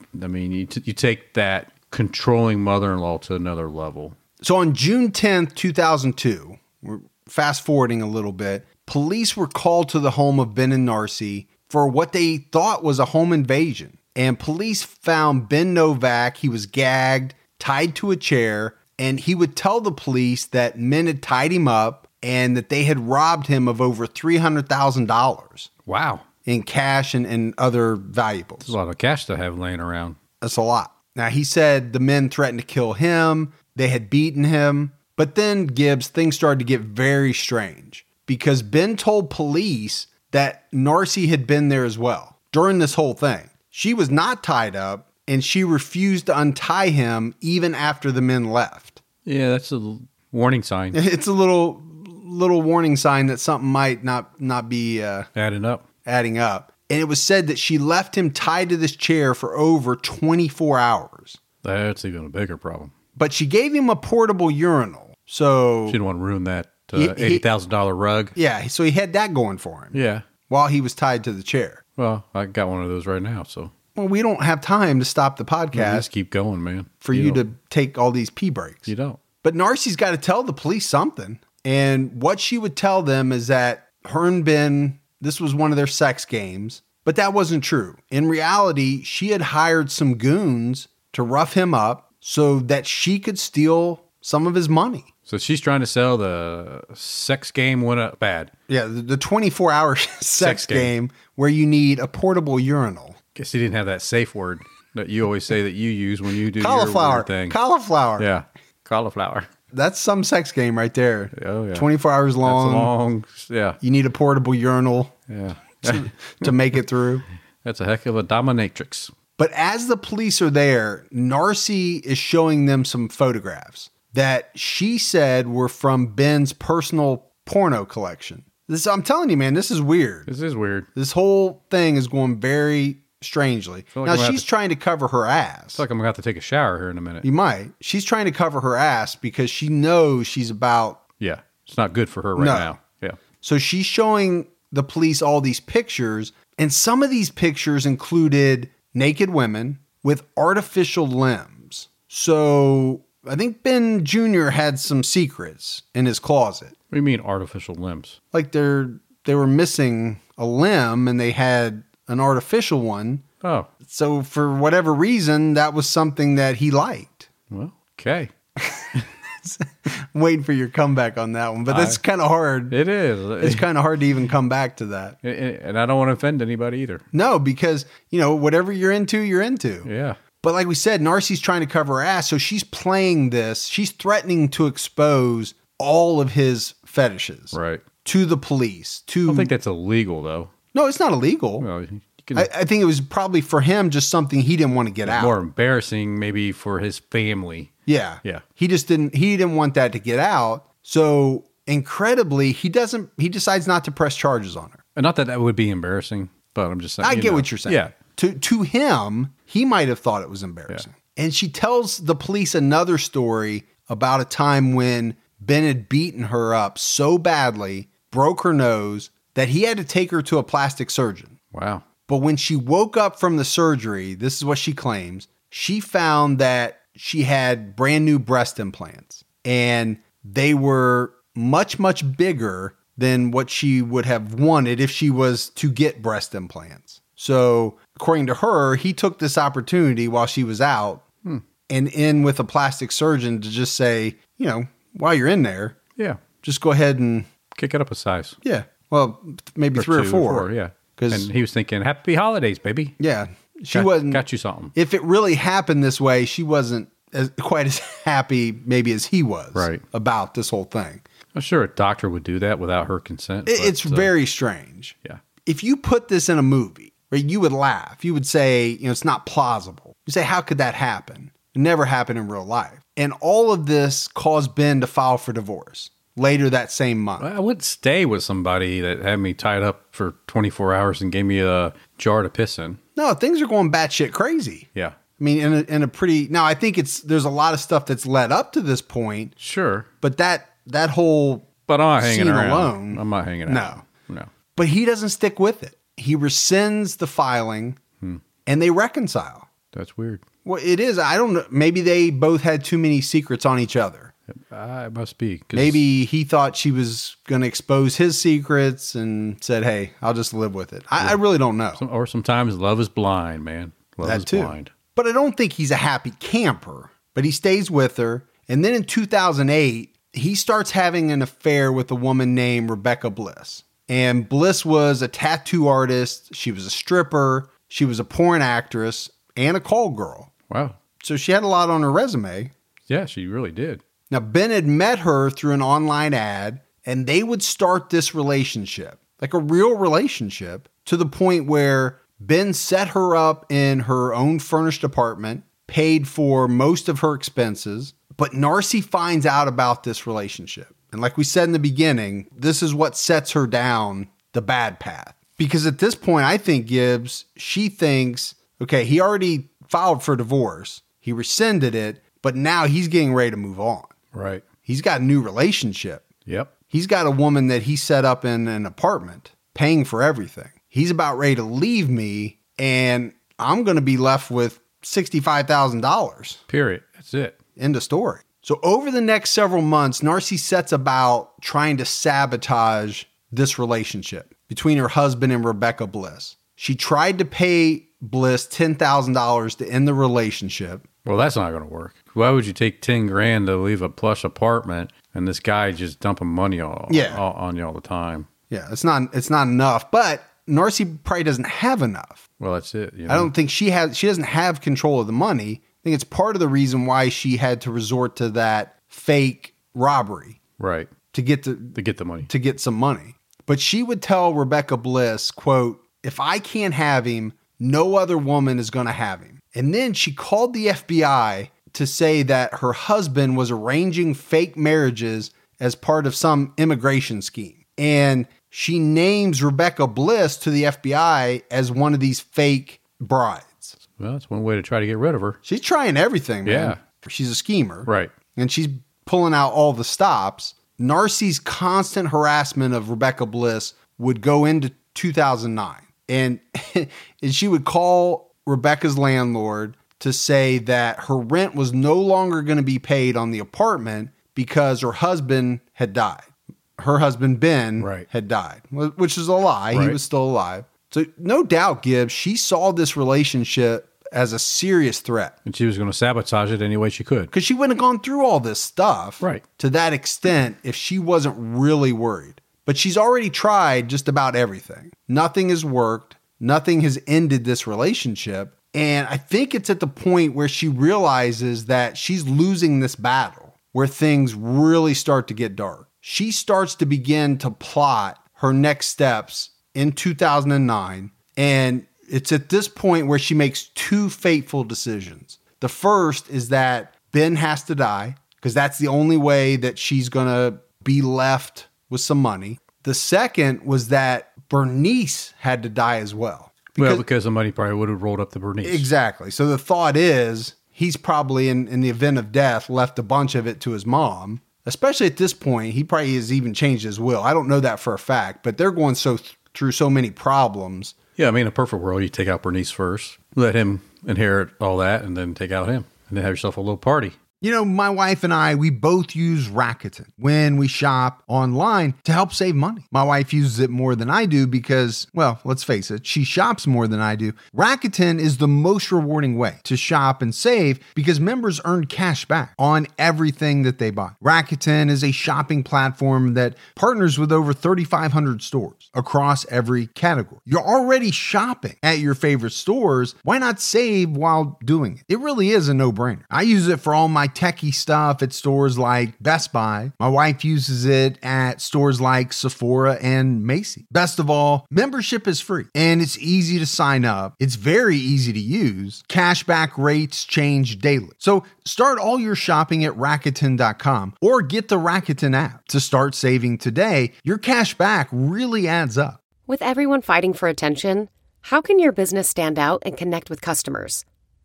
take that controlling mother-in-law to another level. So on June 10th, 2002, we're fast forwarding a little bit, police were called to the home of Ben and Narcy for what they thought was a home invasion. And police found Ben Novak. He was gagged, tied to a chair, and he would tell the police that men had tied him up and that they had robbed him of over $300,000 Wow. in cash and other valuables. There's a lot of cash to have laying around. That's a lot. Now, he said the men threatened to kill him. They had beaten him. But then, Gibbs, things started to get very strange because Ben told police that Narcy had been there as well during this whole thing. She was not tied up, and she refused to untie him even after the men left. Yeah, that's a warning sign. It's a little warning sign that something might not be Adding up. adding up. And it was said that she left him tied to this chair for over 24 hours. That's even a bigger problem. But she gave him a portable urinal. So, She didn't want to ruin that He- $80,000 rug. yeah, so he had that going for him Yeah. while he was tied to the chair. Well, I got one of those right now, so Well, we don't have time to stop the podcast just keep going, man. for you to don't- take all these pee breaks. You don't. But Narcy's got to tell the police something. And what she would tell them is that her and Ben, this was one of their sex games. But that wasn't true. In reality, she had hired some goons to rough him up so that she could steal some of his money. So she's trying to sell the sex game went up bad. Yeah, the 24-hour sex game. game where you need a portable urinal. Guess he didn't have that safe word that you always say that you use when you do your Cauliflower. weird thing. Cauliflower. Yeah. Cauliflower. That's some sex game right there. Oh, yeah. 24 hours long. That's long. Yeah. You need a portable urinal Yeah. to make it through. That's a heck of a dominatrix. But as the police are there, Narcy is showing them some photographs that she said were from Ben's personal porno collection. I'm telling you, man, this is weird. This is weird. This whole thing is going very strangely. feel like Now, I'm gonna she's have to- trying to cover her ass. It's like I'm going to have to take a shower here in a minute. You might. She's trying to cover her ass because she knows she's about. Yeah. It's not good for her right No. now. Yeah. So she's showing the police all these pictures, and some of these pictures included naked women with artificial limbs. So I think Ben Jr. had some secrets in his closet. What do you mean artificial limbs? Like they were missing a limb and they had an artificial one. Oh, So for whatever reason, that was something that he liked. well, okay. I'm waiting for your comeback on that one, but that's kind of hard. It is. It's kind of hard to even come back to that. And I don't want to offend anybody either. No, because, whatever you're into, you're into. Yeah. But like we said, Narcy's trying to cover her ass, so she's playing this. She's threatening to expose all of his fetishes Right. to the police. I don't think that's illegal, though. No, it's not illegal. Well, you I think it was probably for him just something he didn't want to get out. More embarrassing maybe for his family. Yeah. Yeah. He didn't want that to get out. So incredibly, he decides not to press charges on her. And not that would be embarrassing, but I'm just saying. I get what you're saying. Yeah. To him, he might have thought it was embarrassing. Yeah. And she tells the police another story about a time when Ben had beaten her up so badly, broke her nose, that he had to take her to a plastic surgeon. Wow. But when she woke up from the surgery, this is what she claims, she found that she had brand new breast implants. And they were much, much bigger than what she would have wanted if she was to get breast implants. So according to her, he took this opportunity while she was out and in with a plastic surgeon to just say, while you're in there, just go ahead and kick it up a size. Yeah. Well, maybe 3 or 4. Yeah. And he was thinking, happy holidays, baby. Yeah. She wasn't. Got you something. If it really happened this way, she wasn't quite as happy maybe as he was about this whole thing. I'm sure a doctor would do that without her consent. It's very strange. Yeah. If you put this in a movie, right, you would laugh. You would say, it's not plausible. You say, how could that happen? It never happened in real life. And all of this caused Ben to file for divorce later that same month. I wouldn't stay with somebody that had me tied up for 24 hours and gave me a jar to piss in. No, things are going batshit crazy. Yeah. I mean, in a pretty... Now, I think there's a lot of stuff that's led up to this point. Sure. But that whole but I'm not hanging scene around. alone... I'm not hanging out. No. But he doesn't stick with it. He rescinds the filing and they reconcile. That's weird. Well, it is. I don't know. Maybe they both had too many secrets on each other. It must be. Maybe he thought she was going to expose his secrets and said, hey, I'll just live with it. I really don't know. Or sometimes love is blind, man. Love is blind. But I don't think he's a happy camper. But he stays with her. And then in 2008, he starts having an affair with a woman named Rebecca Bliss. And Bliss was a tattoo artist. She was a stripper. She was a porn actress and a call girl. Wow. So she had a lot on her resume. Yeah, she really did. Now, Ben had met her through an online ad, and they would start this relationship, like a real relationship, to the point where Ben set her up in her own furnished apartment, paid for most of her expenses, but Narcy finds out about this relationship. And like we said in the beginning, this is what sets her down the bad path. Because at this point, I think Gibbs, she thinks, okay, he already filed for divorce. He rescinded it, but now he's getting ready to move on. Right. He's got a new relationship. Yep. He's got a woman that he set up in an apartment, paying for everything. He's about ready to leave me, and I'm going to be left with $65,000. Period. That's it. End of story. So over the next several months, Narcy sets about trying to sabotage this relationship between her husband and Rebecca Bliss. She tried to pay Bliss $10,000 to end the relationship. Well, that's not going to work. Why would you take 10 grand to leave a plush apartment and this guy just dumping money on you all the time? Yeah, it's not enough, but Narcy probably doesn't have enough. Well, that's it. I don't think she doesn't have control of the money. I think it's part of the reason why she had to resort to that fake robbery. Right. To get the money. To get some money. But she would tell Rebecca Bliss, quote, if I can't have him, no other woman is going to have him. And then she called the FBI to say that her husband was arranging fake marriages as part of some immigration scheme. And she names Rebecca Bliss to the FBI as one of these fake brides. Well, that's one way to try to get rid of her. She's trying everything, man. Yeah. She's a schemer. Right. And she's pulling out all the stops. Narcy's constant harassment of Rebecca Bliss would go into 2009. And she would call Rebecca's landlord to say that her rent was no longer going to be paid on the apartment because her husband had died. Her husband, Ben, had died, which is a lie. Right. He was still alive. So no doubt, Gibbs, she saw this relationship as a serious threat. And she was going to sabotage it any way she could. Because she wouldn't have gone through all this stuff to that extent if she wasn't really worried. But she's already tried just about everything. Nothing has worked. Nothing has ended this relationship. And I think it's at the point where she realizes that she's losing this battle, where things really start to get dark. She starts to begin to plot her next steps in 2009. And It's at this point where she makes two fateful decisions. The first is that Ben has to die because that's the only way that she's going to be left with some money. The second was that Bernice had to die as well. Because the money probably would have rolled up to Bernice. Exactly. So the thought is he's probably, in the event of death, left a bunch of it to his mom. Especially at this point, he probably has even changed his will. I don't know that for a fact, but they're going through so many problems. Yeah, I mean, in a perfect world, you take out Bernice first, let him inherit all that, and then take out him, and then have yourself a little party. You know, my wife and I, we both use Rakuten when we shop online to help save money. My wife uses it more than I do because, well, let's face it, she shops more than I do. Rakuten is the most rewarding way to shop and save because members earn cash back on everything that they buy. Rakuten is a shopping platform that partners with over 3,500 stores across every category. You're already shopping at your favorite stores. Why not save while doing it? It really is a no-brainer. I use it for all my techie stuff at stores like Best Buy. My wife uses it at stores like Sephora and Macy's. Best of all, membership is free and it's easy to sign up. It's very easy to use. Cashback rates change daily. So start all your shopping at Rakuten.com or get the Rakuten app to start saving today. Your cash back really adds up. With everyone fighting for attention, how can your business stand out and connect with customers?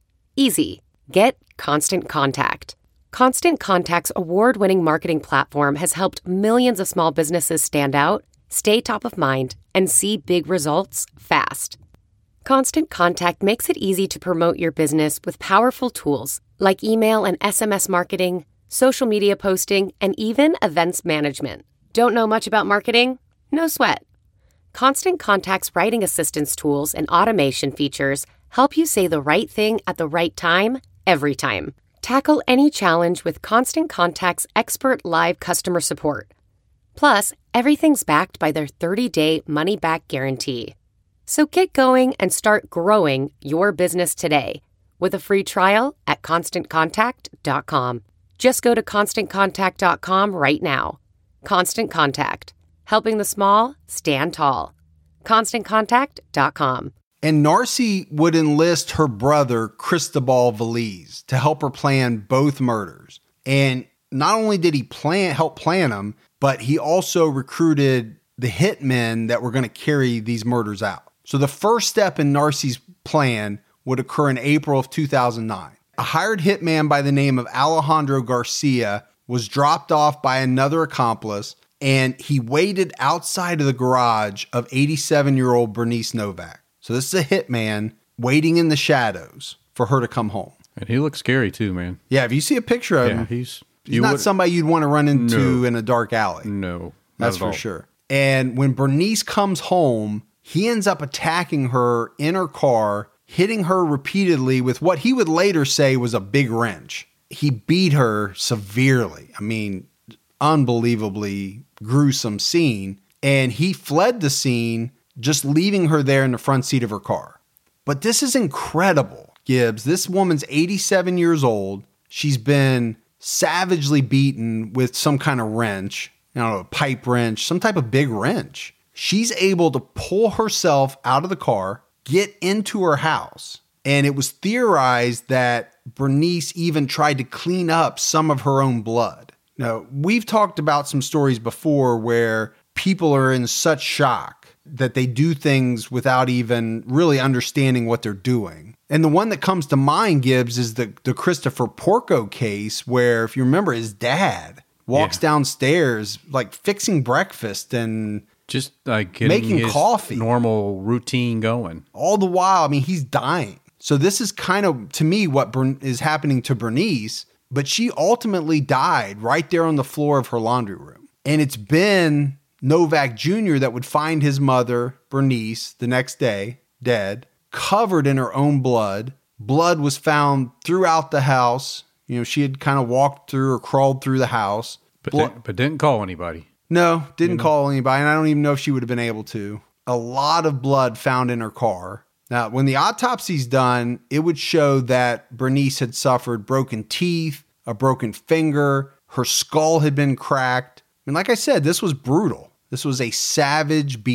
Easy. Get Constant Contact. Constant Contact's award-winning marketing platform has helped millions of small businesses stand out, stay top of mind, and see big results fast. Constant Contact makes it easy to promote your business with powerful tools like email and SMS marketing, social media posting, and even events management. Don't know much about marketing? No sweat. Constant Contact's writing assistance tools and automation features help you say the right thing at the right time, every time. Tackle any challenge with Constant Contact's expert live customer support. Plus, everything's backed by their 30-day money-back guarantee. So get going and start growing your business today with a free trial at ConstantContact.com. Just go to ConstantContact.com right now. Constant Contact. Helping the small stand tall. ConstantContact.com. And Narcy would enlist her brother, Cristobal Veliz, to help her plan both murders. And not only did he help plan them, but he also recruited the hitmen that were going to carry these murders out. So the first step in Narcy's plan would occur in April of 2009. A hired hitman by the name of Alejandro Garcia was dropped off by another accomplice, and he waited outside of the garage of 87-year-old Bernice Novak. So this is a hitman waiting in the shadows for her to come home. And he looks scary too, man. Yeah, if you see a picture of him, he's not somebody you'd want to run into in a dark alley. No, that's for sure. And when Bernice comes home, he ends up attacking her in her car, hitting her repeatedly with what he would later say was a big wrench. He beat her severely. I mean, unbelievably gruesome scene. And he fled the scene, just leaving her there in the front seat of her car. But this is incredible, Gibbs. This woman's 87 years old. She's been savagely beaten with some kind of wrench, a pipe wrench, some type of big wrench. She's able to pull herself out of the car, get into her house. And it was theorized that Bernice even tried to clean up some of her own blood. Now, we've talked about some stories before where people are in such shock that they do things without even really understanding what they're doing. And the one that comes to mind, Gibbs, is the Christopher Porco case where, if you remember, his dad walks downstairs like fixing breakfast and just like making coffee. Normal routine going. All the while, I mean, he's dying. So this is kind of, to me, what is happening to Bernice, but she ultimately died right there on the floor of her laundry room. And it's been Novak Jr. that would find his mother, Bernice, the next day, dead, covered in her own blood. Blood was found throughout the house. She had kind of walked through or crawled through the house. But didn't call anybody. No, didn't call anybody. And I don't even know if she would have been able to. A lot of blood found in her car. Now, when the autopsy's done, it would show that Bernice had suffered broken teeth, a broken finger, her skull had been cracked. I mean, like I said, this was brutal. This was a savage beating.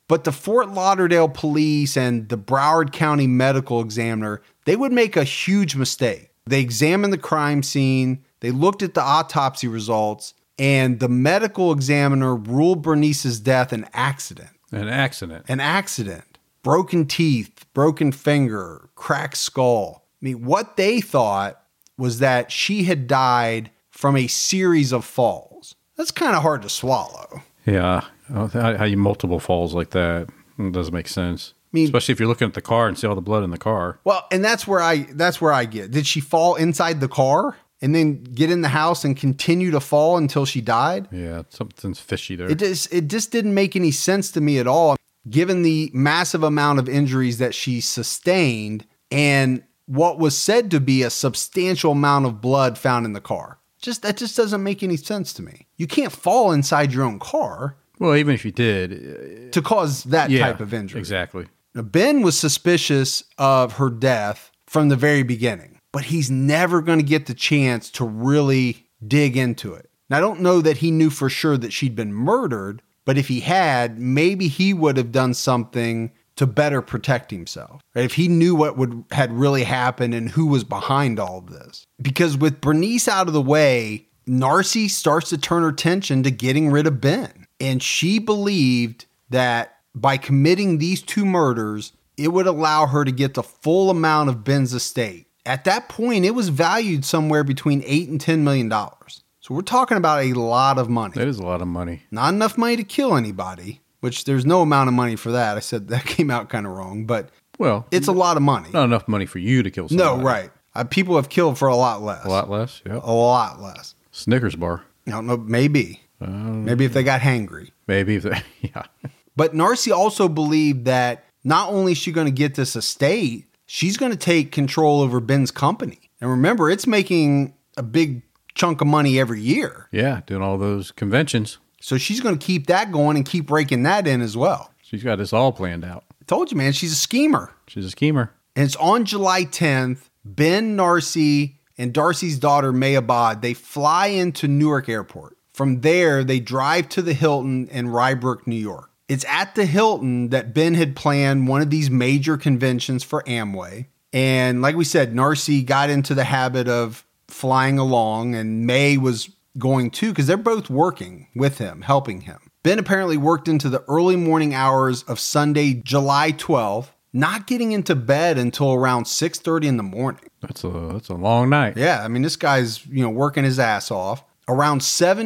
But the Fort Lauderdale police and the Broward County medical examiner, they would make a huge mistake. They examined the crime scene, they looked at the autopsy results, and the medical examiner ruled Bernice's death an accident. An accident. An accident. Broken teeth, broken finger, cracked skull. I mean, what they thought was that she had died from a series of falls. That's kind of hard to swallow. Yeah. How you multiple falls like that? It doesn't make sense. I mean, especially if you're looking at the car and see all the blood in the car. Well, and that's where I get. Did she fall inside the car and then get in the house and continue to fall until she died? Yeah, something's fishy there. It just didn't make any sense to me at all, given the massive amount of injuries that she sustained and what was said to be a substantial amount of blood found in the car. That just doesn't make any sense to me. You can't fall inside your own car. Well, even if you did. To cause that type of injury. Exactly. Now, Ben was suspicious of her death from the very beginning, but he's never going to get the chance to really dig into it. Now, I don't know that he knew for sure that she'd been murdered, but if he had, maybe he would have done something to better protect himself. Right? If he knew what had really happened and who was behind all of this. Because with Bernice out of the way, Narcy starts to turn her attention to getting rid of Ben. And she believed that by committing these two murders, it would allow her to get the full amount of Ben's estate. At that point, it was valued somewhere between $8 and $10 million. So we're talking about a lot of money. That is a lot of money. Not enough money to kill anybody, which there's no amount of money for that. I said that came out kind of wrong, but it's a lot of money. Not enough money for you to kill somebody. No, right. People have killed for a lot less. A lot less? Yep. A lot less. Snickers bar. I don't know, maybe. Maybe if they got hangry. Maybe if they, yeah. But Narcy also believed that not only is she going to get this estate, she's going to take control over Ben's company. And remember, it's making a big chunk of money every year. Yeah, doing all those conventions. So she's going to keep that going and keep raking that in as well. She's got this all planned out. I told you, man, she's a schemer. She's a schemer. And it's on July 10th, Ben, Narcy, and Darcy's daughter, May Abad, they fly into Newark Airport. From there, they drive to the Hilton in Rybrook, New York. It's at the Hilton that Ben had planned one of these major conventions for Amway. And like we said, Narcy got into the habit of flying along, and May was going too, because they're both working with him, helping him. Ben apparently worked into the early morning hours of Sunday, July 12th, not getting into bed until around 6:30 in the morning. That's a long night. Yeah, I mean, this guy's, working his ass off. Around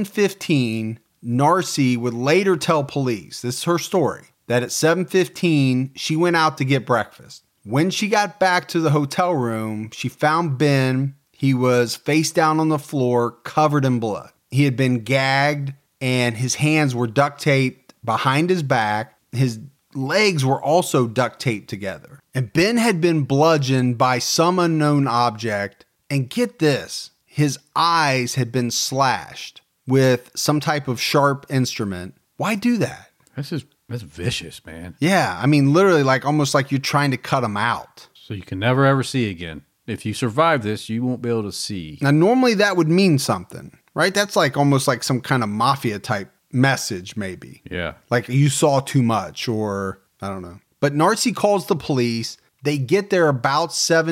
7:15, Narcy would later tell police, this is her story, that at 7:15, she went out to get breakfast. When she got back to the hotel room, she found Ben. He was face down on the floor, covered in blood. He had been gagged, and his hands were duct taped behind his back. His legs were also duct taped together. And Ben had been bludgeoned by some unknown object. And get this, his eyes had been slashed with some type of sharp instrument. Why do that? That's vicious, man. Yeah, I mean, literally almost like you're trying to cut him out. So you can never ever see again. If you survive this, you won't be able to see. Now, normally that would mean something, right? That's almost like some kind of mafia type message, maybe. Yeah. Like you saw too much, or I don't know. But Narcy calls the police. They get there about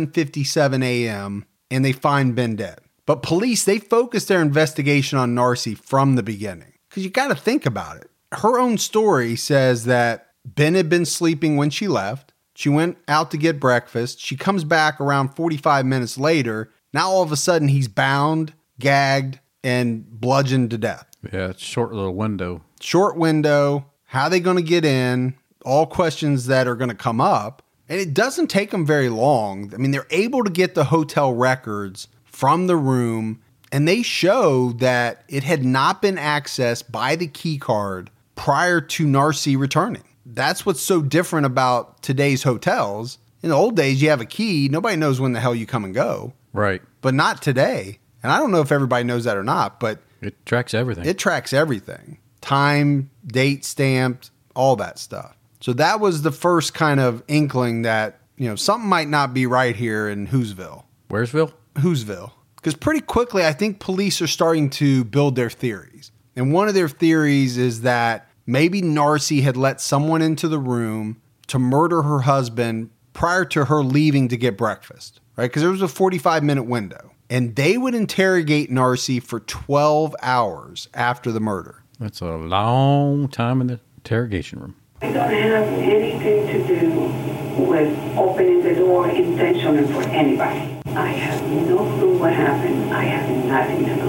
7:57 a.m. and they find Ben dead. But police, they focus their investigation on Narcy from the beginning. Because you got to think about it. Her own story says that Ben had been sleeping when she left. She went out to get breakfast. She comes back around 45 minutes later. Now all of a sudden he's bound, gagged, and bludgeoned to death. Yeah, it's a short little window. Short window. How are they going to get in? All questions that are going to come up. And it doesn't take them very long. I mean, they're able to get the hotel records from the room, and they show that it had not been accessed by the key card prior to Narcy returning. That's what's so different about today's hotels. In the old days, you have a key. Nobody knows when the hell you come and go. Right. But not today. And I don't know if everybody knows that or not, but it tracks everything. It tracks everything. Time, date stamped, all that stuff. So that was the first kind of inkling that, something might not be right here in Whoville. Where'sville? Whoville. Because pretty quickly, I think police are starting to build their theories. And one of their theories is that maybe Narcy had let someone into the room to murder her husband prior to her leaving to get breakfast, right? Because there was a 45-minute window. And they would interrogate Narcy for 12 hours after the murder. That's a long time in the interrogation room. I don't have anything to do with opening the door intentionally for anybody. I have no clue what happened. I have nothing to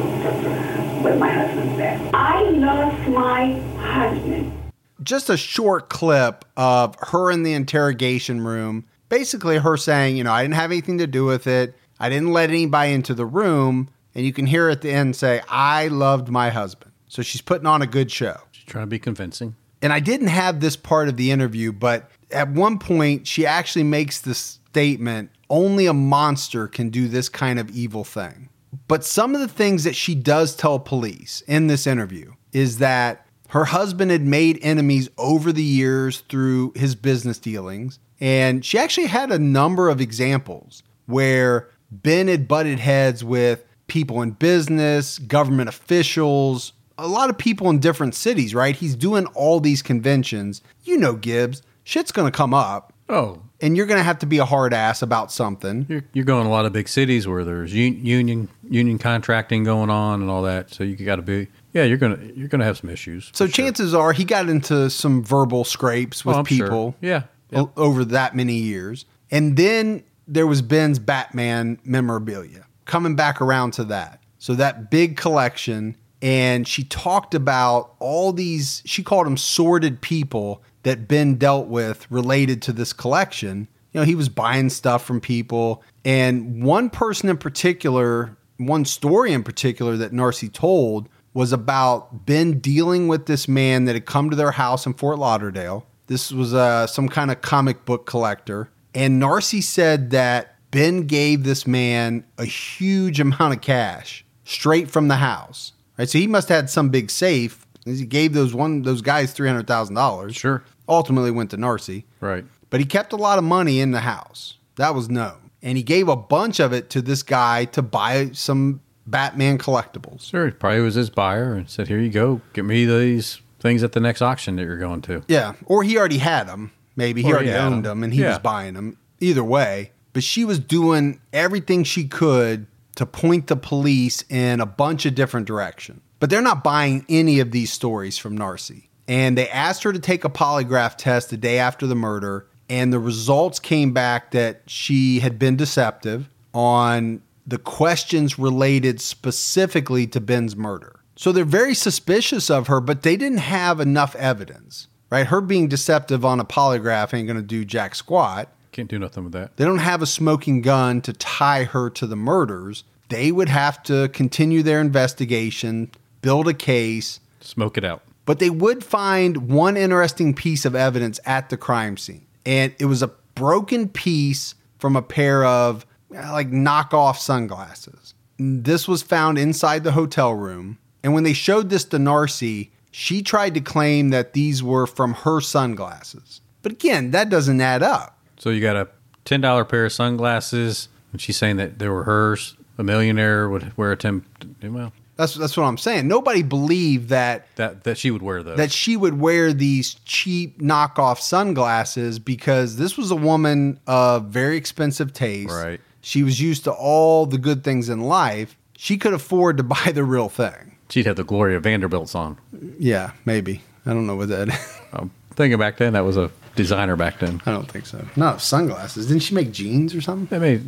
do with my husband's death. I lost my husband. Just a short clip of her in the interrogation room. Basically her saying, I didn't have anything to do with it. I didn't let anybody into the room. And you can hear at the end say, I loved my husband. So she's putting on a good show. She's trying to be convincing. And I didn't have this part of the interview, but at one point she actually makes this statement, only a monster can do this kind of evil thing. But some of the things that she does tell police in this interview is that her husband had made enemies over the years through his business dealings. And she actually had a number of examples where Ben had butted heads with people in business, government officials, a lot of people in different cities, right? He's doing all these conventions. Gibbs, shit's going to come up. Oh. And you're going to have to be a hard ass about something. You're going to a lot of big cities where there's union contracting going on and all that. So you got to be, you're going to have some issues. So chances are he got into some verbal scrapes with people. Sure. Yeah. Over that many years. And then there was Ben's Batman memorabilia, coming back around to that. So that big collection. And she talked about all these, she called them sordid people that Ben dealt with related to this collection. He was buying stuff from people. And one person in particular, one story in particular that Narcy told was about Ben dealing with this man that had come to their house in Fort Lauderdale. This was some kind of comic book collector. And Narcy said that Ben gave this man a huge amount of cash straight from the house. Right? So he must have had some big safe. He gave those guys $300,000. Sure. Ultimately went to Narcy. Right. But he kept a lot of money in the house. That was known. And he gave a bunch of it to this guy to buy some Batman collectibles. Sure. He probably was his buyer and said, here you go. Get me these things at the next auction that you're going to. Yeah. Or he already had them. Maybe he already owned them and he was buying them. Either way. But she was doing everything she could to point the police in a bunch of different directions. But they're not buying any of these stories from Narcy. And they asked her to take a polygraph test the day after the murder. And the results came back that she had been deceptive on the questions related specifically to Ben's murder. So they're very suspicious of her, but they didn't have enough evidence, right? Her being deceptive on a polygraph ain't going to do jack squat. Can't do nothing with that. They don't have a smoking gun to tie her to the murders. They would have to continue their investigation, build a case. Smoke it out. But they would find one interesting piece of evidence at the crime scene. And it was a broken piece from a pair of knockoff sunglasses. This was found inside the hotel room. And when they showed this to Narcy, she tried to claim that these were from her sunglasses. But again, that doesn't add up. So you got a $10 pair of sunglasses, and she's saying that they were hers. A millionaire would wear a 10. Well, that's what I'm saying. Nobody believed that she would wear those. That she would wear these cheap knockoff sunglasses because this was a woman of very expensive taste. Right. She was used to all the good things in life. She could afford to buy the real thing. She'd have the Gloria Vanderbilt's on. Yeah, maybe. I don't know what that is. I'm thinking back then, that was a designer back then. I don't think so. No, sunglasses. Didn't she make jeans or something? They made,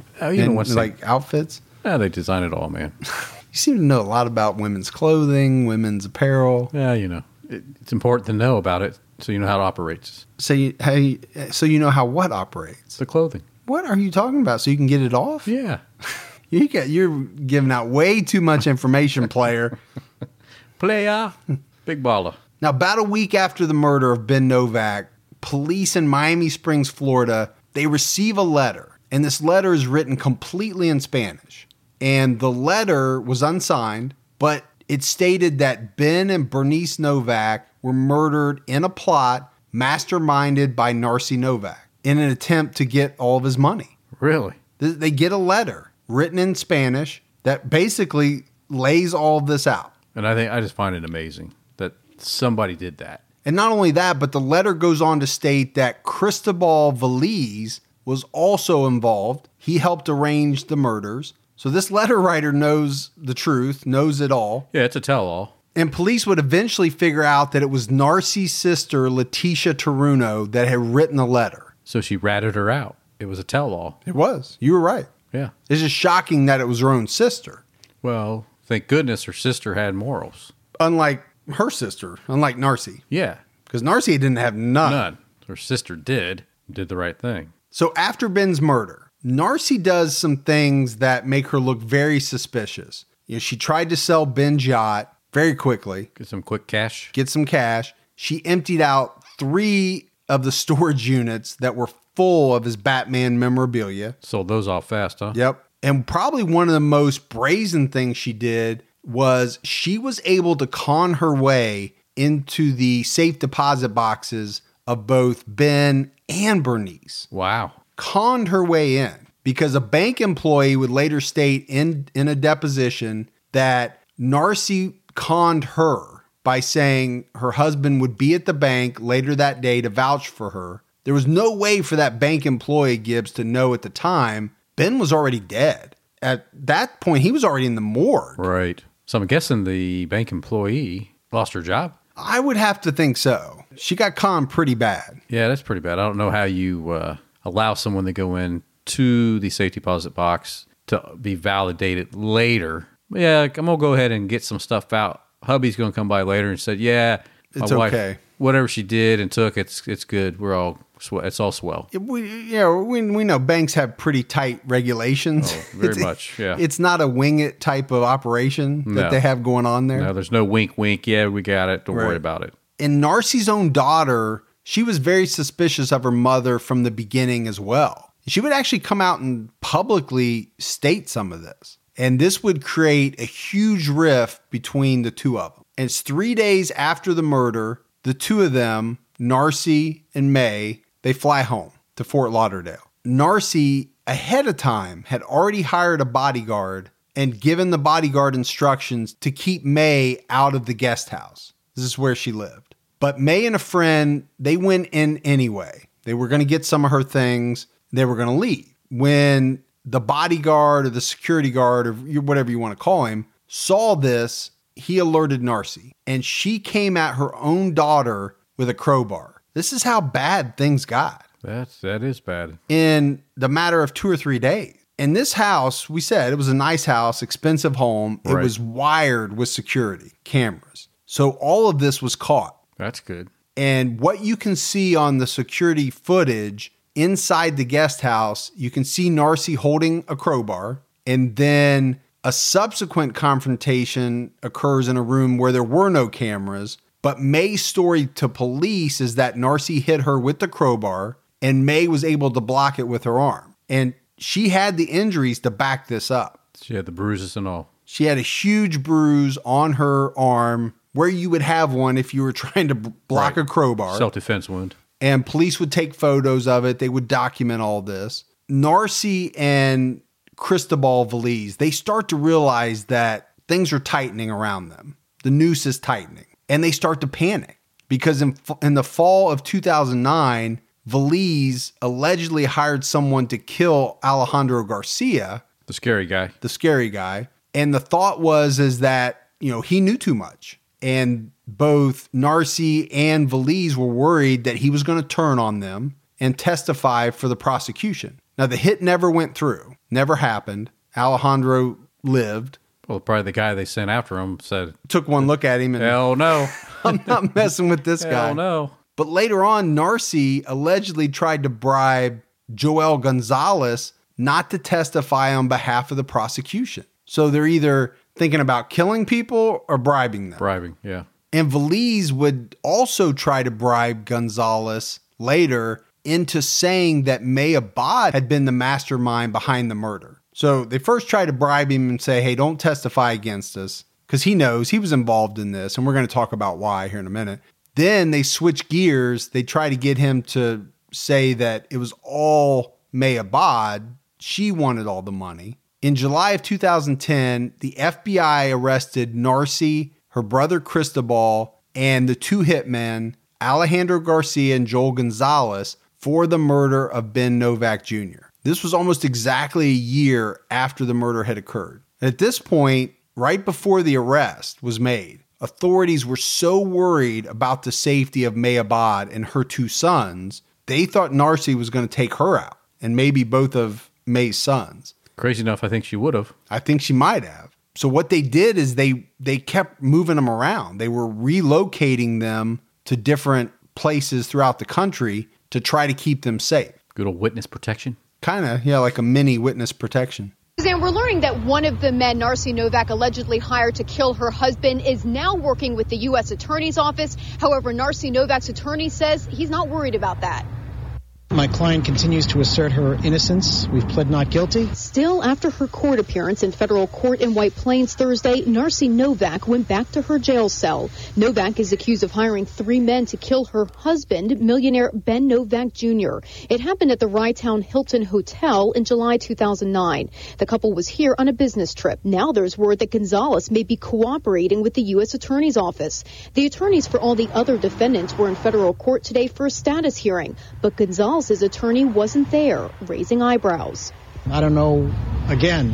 outfits? Yeah, they design it all, man. You seem to know a lot about women's clothing, women's apparel. Yeah, it's important to know about it so you know how it operates. So you know how what operates? The clothing. What are you talking about? So you can get it off? Yeah. You're giving out way too much information, player. Player. Big baller. Now, about a week after the murder of Ben Novak, police in Miami Springs, Florida, they receive a letter. And this letter is written completely in Spanish. And the letter was unsigned, but it stated that Ben and Bernice Novak were murdered in a plot masterminded by Narcy Novak in an attempt to get all of his money. Really? They get a letter written in Spanish that basically lays all of this out. And I just find it amazing that somebody did that. And not only that, but the letter goes on to state that Cristobal Veliz was also involved. He helped arrange the murders. So this letter writer knows the truth, knows it all. Yeah, it's a tell-all. And police would eventually figure out that it was Narcy's sister, Leticia Taruno, that had written the letter. So she ratted her out. It was a tell-all. It was. You were right. Yeah. It's just shocking that it was her own sister. Well, thank goodness her sister had morals. Unlike her sister, unlike Narcy. Yeah. Because Narcy didn't have none. None. Her sister did the right thing. So after Ben's murder, Narcy does some things that make her look very suspicious. She tried to sell Ben's yacht very quickly. Get some quick cash. Get some cash. She emptied out 3 of the storage units that were full of his Batman memorabilia. Sold those off fast, huh? Yep. And probably one of the most brazen things she did was she was able to con her way into the safe deposit boxes of both Ben and Bernice. Wow. Conned her way in because a bank employee would later state in a deposition that Narcy conned her by saying her husband would be at the bank later that day to vouch for her. There was no way for that bank employee, Gibbs, to know at the time Ben was already dead. At that point, he was already in the morgue. Right. So I'm guessing the bank employee lost her job? I would have to think so. She got conned pretty bad. Yeah, that's pretty bad. I don't know how you allow someone to go in to the safety deposit box to be validated later. Yeah, I'm going to go ahead and get some stuff out. Hubby's going to come by later and said, yeah, It's my wife, okay. Whatever she did and took, it's good. It's all swell. We know banks have pretty tight regulations. Oh, very much, yeah. It's not a wing it type of operation that they have going on there. No, there's no wink, wink. Yeah, we got it. Don't worry Right. about it. And Narcy's own daughter, she was very suspicious of her mother from the beginning as well. She would actually come out and publicly state some of this. And this would create a huge rift between the two of them. And it's 3 days after the murder, the two of them, Narcy and May, they fly home to Fort Lauderdale. Narcy, ahead of time, had already hired a bodyguard and given the bodyguard instructions to keep May out of the guest house. This is where she lived. But May and a friend, they went in anyway. They were going to get some of her things. They were going to leave. When the bodyguard or the security guard or whatever you want to call him saw this, he alerted Narcy. And she came at her own daughter with a crowbar. This is how bad things got. That is bad. In the matter of 2 or 3 days. In this house, we said it was a nice house, expensive home. It Right. was wired with security cameras. So all of this was caught. That's good. And what you can see on the security footage inside the guest house, you can see Narcy holding a crowbar. And then a subsequent confrontation occurs in a room where there were no cameras. But May's story to police is that Narcy hit her with the crowbar and May was able to block it with her arm. And she had the injuries to back this up. She had the bruises and all. She had a huge bruise on her arm where you would have one if you were trying to block Right. a crowbar. Self-defense wound. And police would take photos of it. They would document all this. Narcy and Cristobal Veliz, they start to realize that things are tightening around them. The noose is tightening. And they start to panic because in the fall of 2009, Veliz allegedly hired someone to kill Alejandro Garcia, The scary guy. the scary guy. And the thought is that, he knew too much. And both Narcy and Veliz were worried that he was going to turn on them and testify for the prosecution. Now, the hit never went through, never happened. Alejandro lived, Well, probably the guy they sent after him said, took one look at him and hell no. I'm not messing with this guy. Hell no. But later on, Narcy allegedly tried to bribe Joel Gonzalez not to testify on behalf of the prosecution. So they're either thinking about killing people or bribing them. Bribing, yeah. And Veliz would also try to bribe Gonzalez later into saying that May Abad had been the mastermind behind the murder. So they first tried to bribe him and say, hey, don't testify against us, because he knows he was involved in this. And we're going to talk about why here in a minute. Then they switch gears. They try to get him to say that it was all May Abad. She wanted all the money. In July of 2010, the FBI arrested Narcy, her brother Cristobal, and the two hitmen, Alejandro Garcia and Joel Gonzalez for the murder of Ben Novak Jr. This was almost exactly a year after the murder had occurred. At this point, right before the arrest was made, authorities were so worried about the safety of May Abad and her two sons, they thought Narcy was going to take her out, and maybe both of May's sons. Crazy enough, I think she would have. I think she might have. So what they did is they kept moving them around. They were relocating them to different places throughout the country to try to keep them safe. Good old witness protection. Kind of, yeah, like a mini witness protection. And we're learning that one of the men Narcy Novak allegedly hired to kill her husband is now working with the U.S. Attorney's Office. However, Narcy Novak's attorney says he's not worried about that. My client continues to assert her innocence. We've pled not guilty. Still, after her court appearance in federal court in White Plains Thursday, Narcy Novak went back to her jail cell. Novak is accused of hiring 3 men to kill her husband, millionaire Ben Novak Jr. It happened at the Rye-Town Hilton Hotel in July 2009. The couple was here on a business trip. Now there's word that Gonzalez may be cooperating with the U.S. Attorney's Office. The attorneys for all the other defendants were in federal court today for a status hearing, but Gonzalez's attorney wasn't there, raising eyebrows. I don't know, again,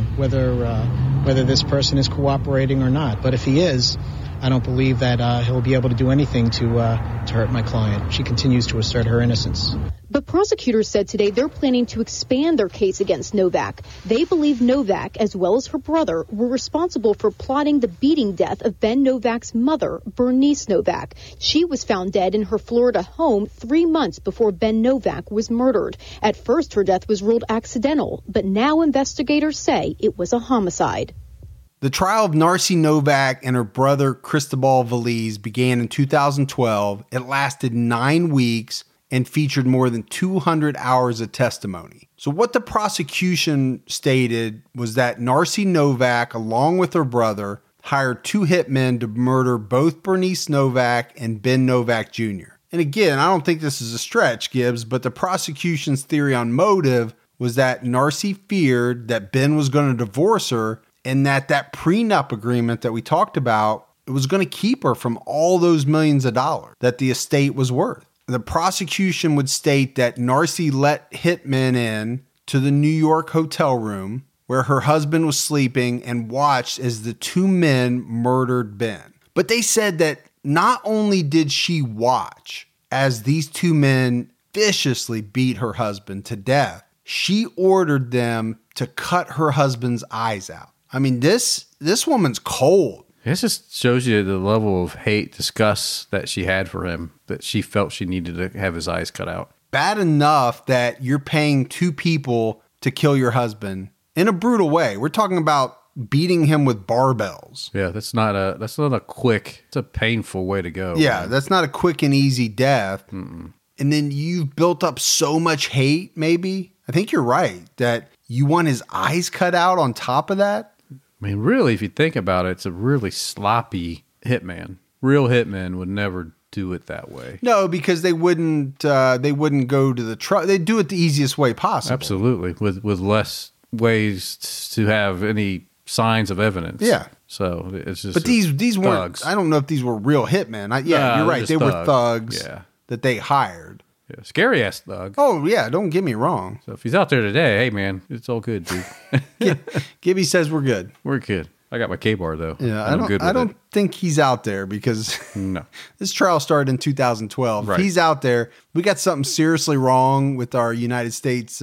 whether this person is cooperating or not. But if he is, I don't believe that he'll be able to do anything to hurt my client. She continues to assert her innocence. But prosecutors said today they're planning to expand their case against Novak. They believe Novak, as well as her brother, were responsible for plotting the beating death of Ben Novak's mother, Bernice Novak. She was found dead in her Florida home 3 months before Ben Novak was murdered. At first, her death was ruled accidental, but now investigators say it was a homicide. The trial of Narcy Novak and her brother Cristobal Veliz began in 2012. It lasted 9 weeks and featured more than 200 hours of testimony. So what the prosecution stated was that Narcy Novak, along with her brother, hired 2 hitmen to murder both Bernice Novak and Ben Novak Jr. And again, I don't think this is a stretch, Gibbs, but the prosecution's theory on motive was that Narcy feared that Ben was going to divorce her and that prenup agreement that we talked about, it was going to keep her from all those millions of dollars that the estate was worth. The prosecution would state that Narcy let hitmen in to the New York hotel room where her husband was sleeping and watched as the 2 men murdered Ben. But they said that not only did she watch as these 2 men viciously beat her husband to death, she ordered them to cut her husband's eyes out. I mean, this woman's cold. This just shows you the level of hate, disgust that she had for him, that she felt she needed to have his eyes cut out. Bad enough that you're paying 2 people to kill your husband in a brutal way. We're talking about beating him with barbells. Yeah, that's not a quick, it's a painful way to go. Yeah, man. That's not a quick and easy death. Mm-mm. And then you've built up so much hate, maybe. I think you're right, that you want his eyes cut out on top of that. I mean, really, if you think about it, it's a really sloppy hitman. Real hitmen would never do it that way. No, because they wouldn't go to the truck. They'd do it the easiest way possible. Absolutely, with less ways to have any signs of evidence. Yeah. So it's just. But these weren't. thugs. I don't know if these were real hitmen. You're right. They were thugs. Yeah. That they hired. Yeah, scary ass thug. Oh yeah, don't get me wrong. So if he's out there today, hey man, it's all good, dude. Gibby says we're good. We're good. I got my K-bar though. Yeah, I don't think he's out there because no. This trial started in 2012. Right. If he's out there, we got something seriously wrong with our United States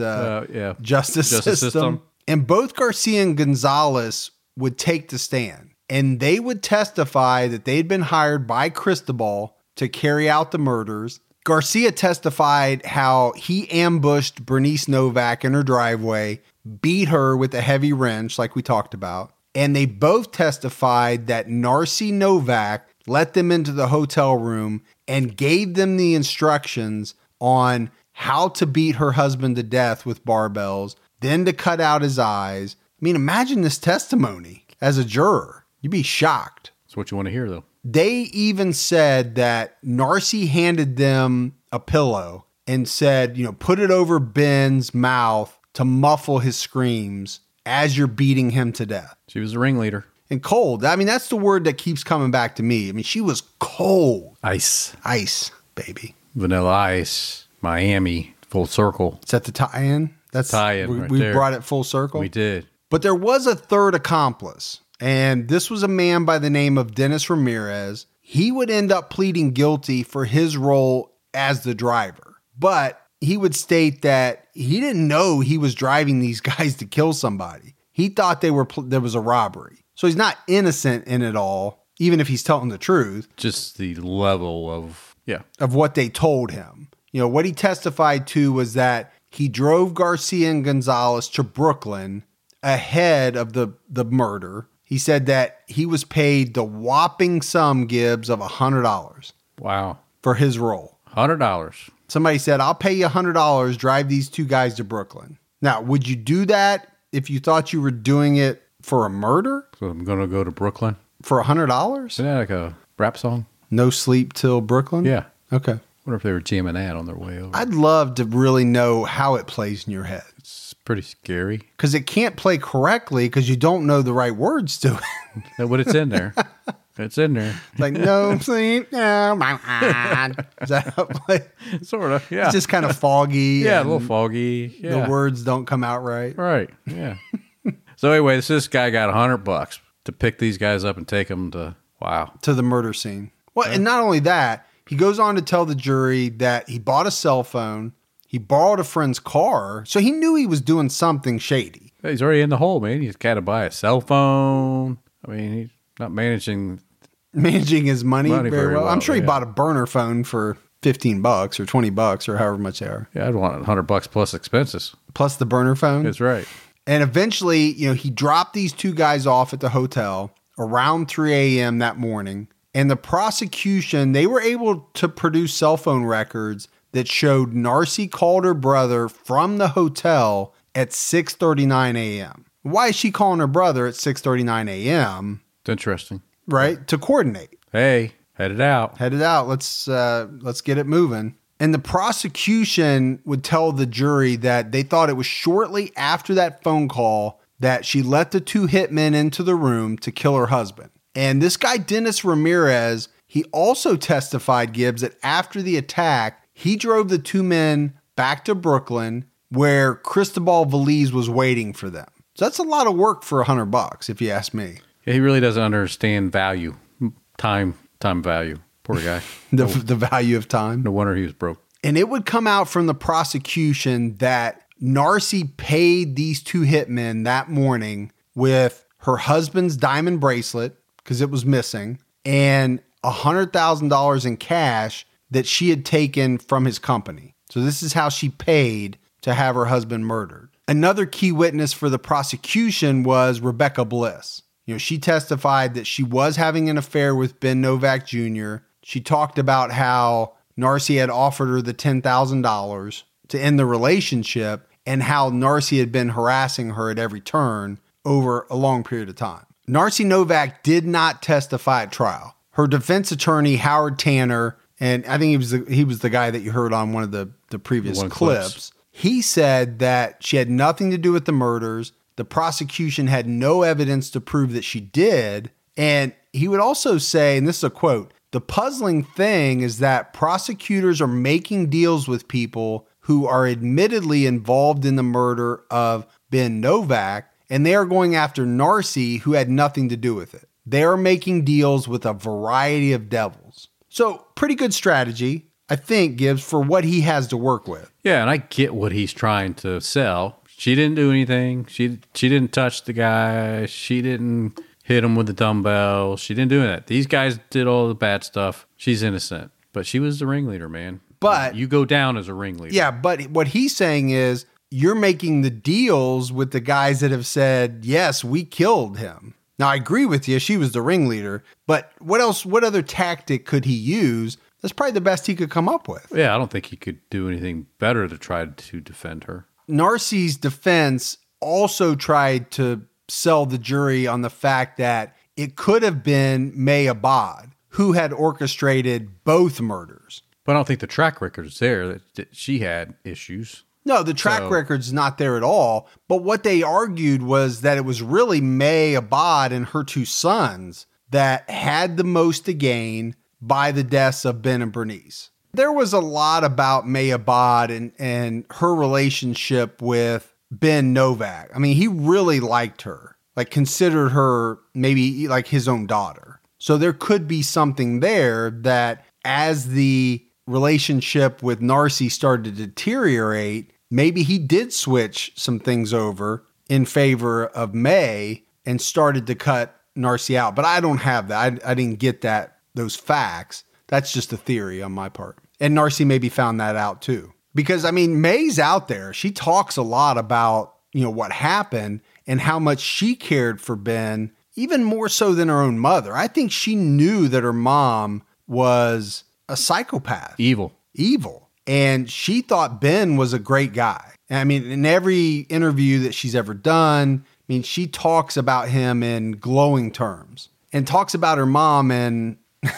justice system. And both Garcia and Gonzalez would take the stand, and they would testify that they'd been hired by Cristobal to carry out the murders. Garcia testified how he ambushed Bernice Novak in her driveway, beat her with a heavy wrench like we talked about. And they both testified that Narcy Novak let them into the hotel room and gave them the instructions on how to beat her husband to death with barbells, then to cut out his eyes. I mean, imagine this testimony as a juror. You'd be shocked. That's what you want to hear, though. They even said that Narcy handed them a pillow and said, put it over Ben's mouth to muffle his screams as you're beating him to death. She was the ringleader. And cold. I mean, that's the word that keeps coming back to me. I mean, she was cold. Ice. baby. Vanilla Ice, Miami, full circle. Is that the tie-in? That's Tie-in right we there. brought it full circle. We did. But there was a third accomplice, and this was a man by the name of Dennis Ramirez. He would end up pleading guilty for his role as the driver, but he would state that he didn't know he was driving these guys to kill somebody. He thought there was a robbery. So he's not innocent in it all, even if he's telling the truth. Just the level of, Of what they told him. You know, what he testified to was that he drove Garcia and Gonzalez to Brooklyn ahead of the murder. He said that he was paid the whopping sum, Gibbs, of $100. Wow. For his role. $100. Somebody said, I'll pay you $100, drive these two guys to Brooklyn. Now, would you do that if you thought you were doing it for a murder? So I'm going to go to Brooklyn. For $100? Isn't that like a rap song? No sleep till Brooklyn? Yeah. Okay. I wonder if they were jamming that on their way over. I'd love to really know how it plays in your head. It's pretty scary. Because it can't play correctly because you don't know the right words to it. But it's in there. It's in there. Like, no sleep, no. Is that how it plays? Sort of, yeah. It's just kind of foggy. Yeah, a and little foggy. Yeah. The words don't come out right. Right, yeah. So anyway, this guy got $100 to pick these guys up and take them to, to the murder scene. Well, and not only that, he goes on to tell the jury that he bought a cell phone, he borrowed a friend's car, so he knew he was doing something shady. He's already in the hole, man. He's got to buy a cell phone. I mean, he's not managing his money very well. I'm sure he yeah. bought a burner phone for $15 or $20 or however much they are. Yeah, I'd want $100 plus expenses. Plus the burner phone? That's right. And eventually, he dropped these two guys off at the hotel around 3 a.m. that morning. And the prosecution, they were able to produce cell phone records that showed Narcy called her brother from the hotel at 6:39 a.m. Why is she calling her brother at 6:39 a.m.? It's interesting. Right? To coordinate. Hey, headed out. Headed out. Let's get it moving. And the prosecution would tell the jury that they thought it was shortly after that phone call that she let the two hitmen into the room to kill her husband. And this guy, Dennis Ramirez, he also testified, Gibbs, that after the attack, he drove the two men back to Brooklyn where Cristobal Veliz was waiting for them. So that's a lot of work for $100, if you ask me. Yeah, he really doesn't understand value, time value. Poor guy. The value of time. No wonder he was broke. And it would come out from the prosecution that Narcy paid these two hitmen that morning with her husband's diamond bracelet, because it was missing, and $100,000 in cash that she had taken from his company. So this is how she paid to have her husband murdered. Another key witness for the prosecution was Rebecca Bliss. She testified that she was having an affair with Ben Novak Jr. She talked about how Narcy had offered her the $10,000 to end the relationship and how Narcy had been harassing her at every turn over a long period of time. Narcy Novak did not testify at trial. Her defense attorney, Howard Tanner, and I think he was the guy that you heard on one of the previous clips. He said that she had nothing to do with the murders. The prosecution had no evidence to prove that she did. And he would also say, and this is a quote, "The puzzling thing is that prosecutors are making deals with people who are admittedly involved in the murder of Ben Novak, and they are going after Narcy, who had nothing to do with it. They are making deals with a variety of devils." So pretty good strategy, I think, Gibbs, for what he has to work with. Yeah, and I get what he's trying to sell. She didn't do anything. She didn't touch the guy. She didn't hit him with the dumbbell. She didn't do that. These guys did all the bad stuff. She's innocent. But she was the ringleader, man. But you go down as a ringleader. Yeah, but what he's saying is you're making the deals with the guys that have said, yes, we killed him. Now, I agree with you. She was the ringleader. But what else? What other tactic could he use? That's probably the best he could come up with. Yeah, I don't think he could do anything better to try to defend her. Narcy's defense also tried to sell the jury on the fact that it could have been May Abad who had orchestrated both murders. But I don't think the track record's there that she had issues. No, the track record's not there at all. But what they argued was that it was really May Abad and her two sons that had the most to gain by the deaths of Ben and Bernice. there was a lot about May Abad and her relationship with Ben Novak. I mean, he really liked her, like considered her maybe like his own daughter. So there could be something there that as the relationship with Narcy started to deteriorate, maybe he did switch some things over in favor of May and started to cut Narcy out. But I don't have that. I didn't get those facts. That's just a theory on my part. And Narcy maybe found that out too. Because, I mean, May's out there. She talks a lot about, what happened and how much she cared for Ben, even more so than her own mother. I think she knew that her mom was a psychopath. Evil. And she thought Ben was a great guy. I mean, in every interview that she's ever done, I mean, she talks about him in glowing terms and talks about her mom in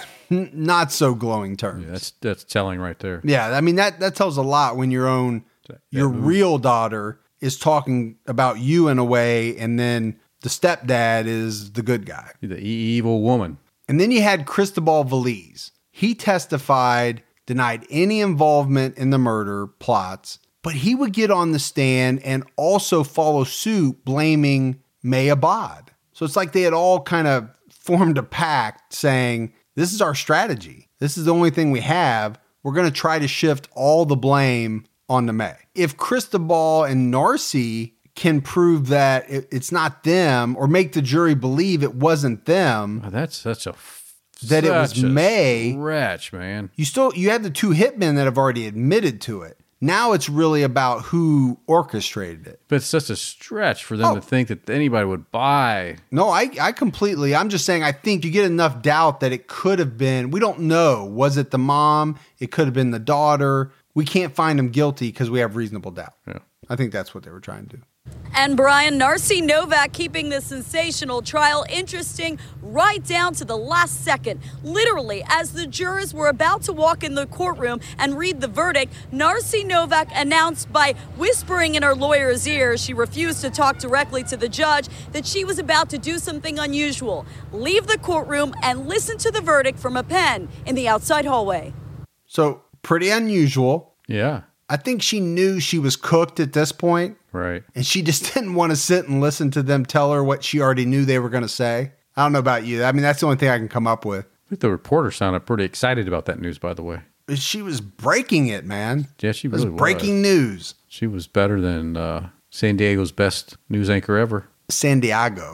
not so glowing terms. Yeah, that's telling right there. Yeah, I mean, that tells a lot when your real daughter is talking about you in a way, and then the stepdad is the good guy. The evil woman. And then you had Cristobal Veliz. He testified, denied any involvement in the murder plots, but he would get on the stand and also follow suit blaming May Abad. So it's like they had all kind of formed a pact saying, this is our strategy. This is the only thing we have. We're going to try to shift all the blame onto May. If Cristobal and Narcy can prove that it's not them or make the jury believe it wasn't them. Oh, that's such a that it was May. Stretch, man. You have the two hitmen that have already admitted to it. Now it's really about who orchestrated it. But it's such a stretch for them to think that anybody would buy. No, I completely, I'm just saying, I think you get enough doubt that it could have been, we don't know. Was it the mom? It could have been the daughter. We can't find them guilty because we have reasonable doubt. Yeah. I think that's what they were trying to do. And Brian, Narcy Novak keeping this sensational trial interesting right down to the last second. Literally, as the jurors were about to walk in the courtroom and read the verdict, Narcy Novak announced by whispering in her lawyer's ear, she refused to talk directly to the judge, that she was about to do something unusual. Leave the courtroom and listen to the verdict from a pen in the outside hallway. So, pretty unusual. Yeah. I think she knew she was cooked at this point. Right. And she just didn't want to sit and listen to them tell her what she already knew they were going to say. I don't know about you. I mean, that's the only thing I can come up with. I think the reporter sounded pretty excited about that news, by the way. She was breaking it, man. Yeah, she really was. Breaking news. She was better than San Diego's best news anchor ever. San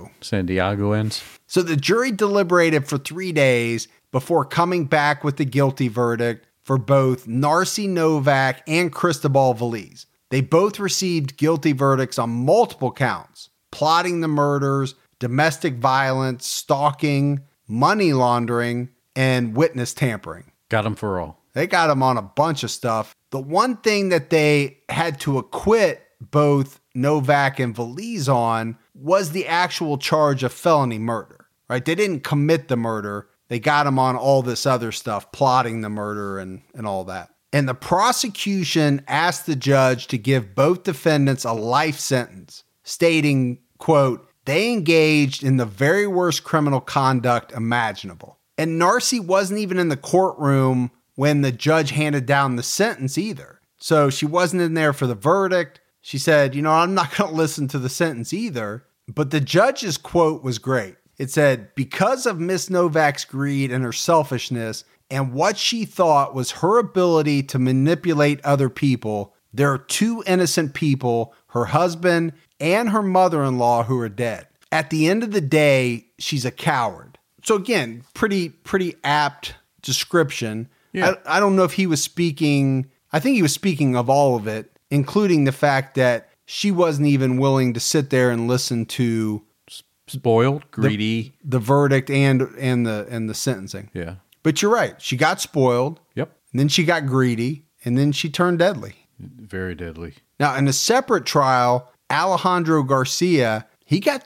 Diegoans. So the jury deliberated for 3 days before coming back with the guilty verdict for both Narcy Novak and Cristobal Veliz. They both received guilty verdicts on multiple counts: plotting the murders, domestic violence, stalking, money laundering, and witness tampering. Got them for all. They got them on a bunch of stuff. The one thing that they had to acquit both Novak and Veliz on was the actual charge of felony murder, right? They didn't commit the murder. They got them on all this other stuff, plotting the murder and all that. And the prosecution asked the judge to give both defendants a life sentence, stating, quote, they engaged in the very worst criminal conduct imaginable. And Narcy wasn't even in the courtroom when the judge handed down the sentence either. So she wasn't in there for the verdict. She said, I'm not going to listen to the sentence either. But the judge's quote was great. It said, because of Miss Novak's greed and her selfishness and what she thought was her ability to manipulate other people, there are two innocent people, her husband and her mother-in-law, who are dead. At the end of the day, she's a coward. So again, pretty apt description. Yeah. I don't know if he was speaking, I think he was speaking of all of it, including the fact that she wasn't even willing to sit there and listen to spoiled, greedy, the verdict and the sentencing. Yeah. But you're right. She got spoiled. Yep. And then she got greedy, and then she turned deadly. Very deadly. Now, in a separate trial, Alejandro Garcia, he got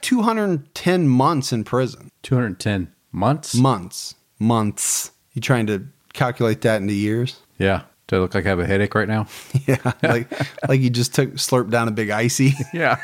210 months in prison. 210 months? Months. You trying to calculate that into years? Yeah. Do I look like I have a headache right now? Yeah. like you just slurped down a big icy. Yeah.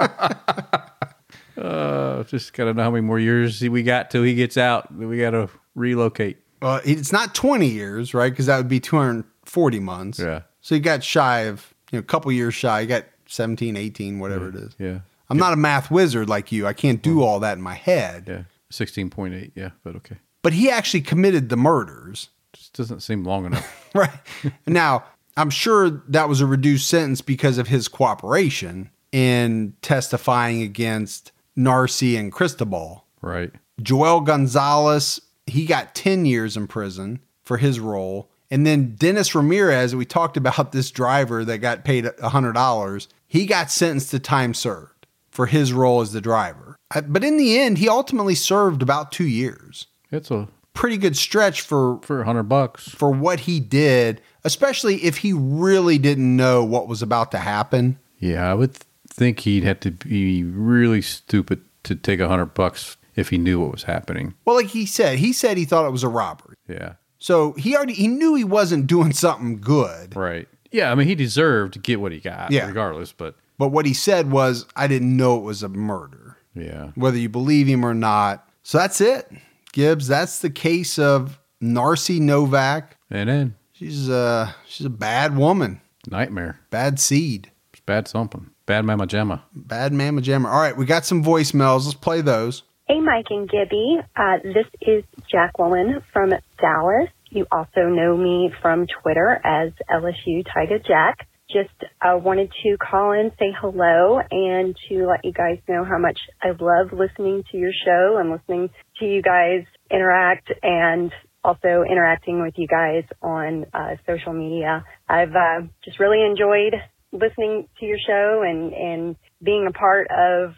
Just got to know how many more years we got till he gets out. Then we got to relocate. It's not 20 years, right? Because that would be 40 months. Yeah. So he got shy of, a couple years shy. He got 17, 18, whatever it is. Yeah. I'm not a math wizard like you. I can't do all that in my head. Yeah. 16.8. Yeah, but okay. But he actually committed the murders. Just doesn't seem long enough. Right. Now, I'm sure that was a reduced sentence because of his cooperation in testifying against Narcy and Cristobal. Right. Joel Gonzalez, he got 10 years in prison for his role. And then Dennis Ramirez, we talked about this driver that got paid $100. He got sentenced to time served for his role as the driver. But in the end, he ultimately served about 2 years. It's a pretty good stretch for $100 for what he did, especially if he really didn't know what was about to happen. Yeah, I would think he'd have to be really stupid to take $100 if he knew what was happening. Well, like he said he thought it was a robbery. Yeah. So he knew he wasn't doing something good. Right. Yeah, I mean, he deserved to get what he got, regardless. But what he said was, I didn't know it was a murder. Yeah. Whether you believe him or not. So that's it, Gibbs. That's the case of Narcy Novak. And then she's a bad woman. Nightmare. Bad seed. It's bad something. Bad mama jamma. Bad mama jamma. All right, we got some voicemails. Let's play those. Hey, Mike and Gibby. This is Jacqueline from Dallas. You also know me from Twitter as LSU Tiger Jack. Just wanted to call in, say hello, and to let you guys know how much I love listening to your show and listening to you guys interact and also interacting with you guys on social media. I've just really enjoyed listening to your show and being a part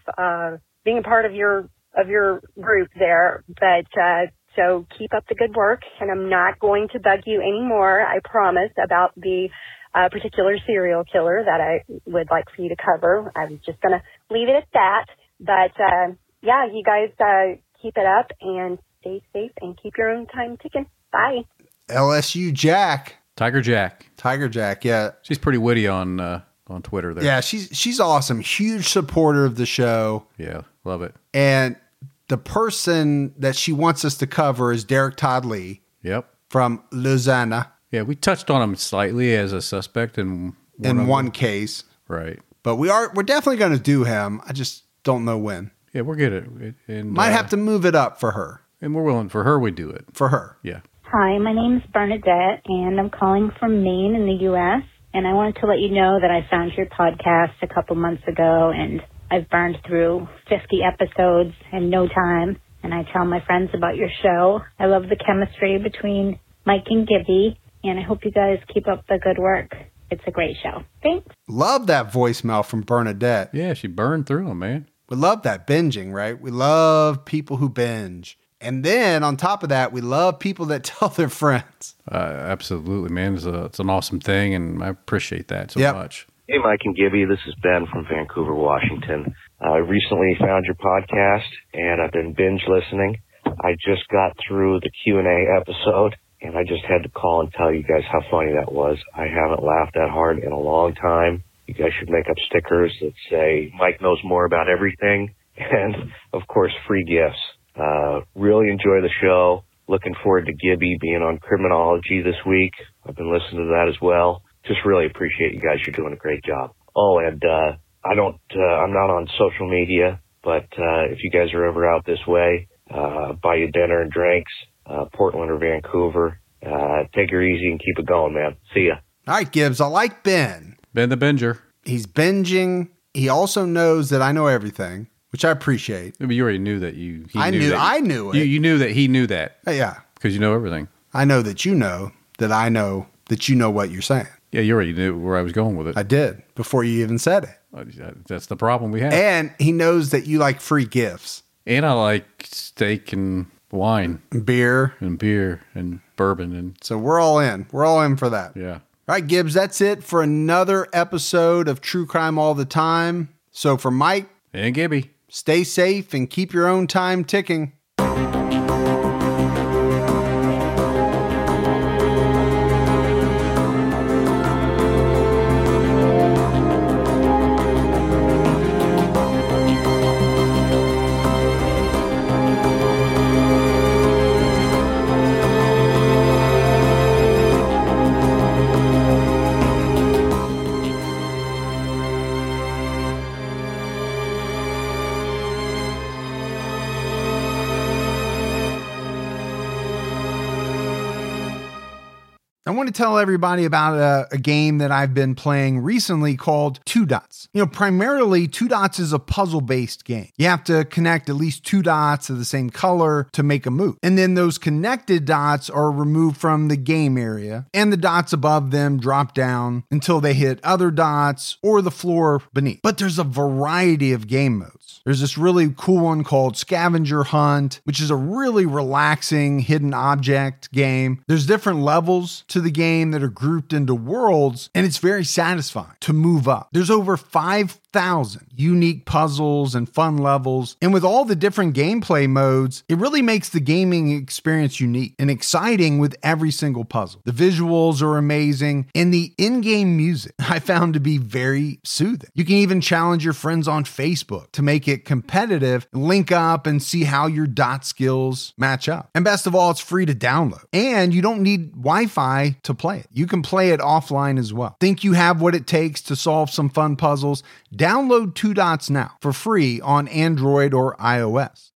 of your group there. But so keep up the good work, and I'm not going to bug you anymore, I promise, about the particular serial killer that I would like for you to cover. I'm just going to leave it at that. But yeah, you guys keep it up and stay safe and keep your own time ticking. Bye. LSU Jack. Tiger Jack. Tiger Jack, yeah. She's pretty witty on Twitter there. Yeah, she's awesome. Huge supporter of the show. Yeah, love it. And the person that she wants us to cover is Derek Todd Lee. Yep. From Lausanne. Yeah, we touched on him slightly as a suspect in one case. Right. But we're definitely going to do him. I just don't know when. Yeah, we'll get it. And, might have to move it up for her. And we're willing. For her, we do it. For her. Yeah. Hi, my name's Bernadette, and I'm calling from Maine in the U.S., and I wanted to let you know that I found your podcast a couple months ago, and I've burned through 50 episodes in no time, and I tell my friends about your show. I love the chemistry between Mike and Gibby, and I hope you guys keep up the good work. It's a great show. Thanks. Love that voicemail from Bernadette. Yeah, she burned through them, man. We love that binging, right? We love people who binge. And then on top of that, we love people that tell their friends. Absolutely, man. It's an awesome thing, and I appreciate that so much. Hey, Mike and Gibby. This is Ben from Vancouver, Washington. I recently found your podcast, and I've been binge listening. I just got through the Q&A episode, and I just had to call and tell you guys how funny that was. I haven't laughed that hard in a long time. You guys should make up stickers that say, Mike knows more about everything, and, of course, free gifts. Really enjoy the show. Looking forward to Gibby being on Criminology this week. I've been listening to that as well. Just really appreciate you guys. You're doing a great job. Oh, and I'm not on social media, but if you guys are ever out this way, buy you dinner and drinks, Portland or Vancouver, take her easy and keep it going, man. See ya. All right, Gibbs. I like Ben. Ben the Binger. He's binging. He also knows that I know everything, which I appreciate. But you already knew that I knew it. You knew that he knew that. Yeah. Because you know everything. I know that you know that I know that you know what you're saying. Yeah, you already knew where I was going with it. I did, before you even said it. That's the problem we have. And he knows that you like free gifts. And I like steak and wine. Beer. And bourbon. And so we're all in. We're all in for that. Yeah. All right, Gibbs, that's it for another episode of True Crime All the Time. So for Mike and Gibby, stay safe and keep your own time ticking. I want to tell everybody about a game that I've been playing recently called Two Dots. Primarily, Two Dots is a puzzle-based game. You have to connect at least two dots of the same color to make a move. And then those connected dots are removed from the game area, and the dots above them drop down until they hit other dots or the floor beneath. But there's a variety of game modes. There's this really cool one called Scavenger Hunt, which is a really relaxing hidden object game. There's different levels to the game that are grouped into worlds, and it's very satisfying to move up. There's over 5,000 unique puzzles and fun levels, and with all the different gameplay modes, it really makes the gaming experience unique and exciting with every single puzzle. The visuals are amazing, and the in-game music I found to be very soothing. You can even challenge your friends on Facebook to make it competitive, link up and see how your dot skills match up. And best of all, it's free to download, and you don't need Wi-Fi to play it. You can play it offline as well. Think you have what it takes to solve some fun puzzles? Download Two Dots now for free on Android or iOS.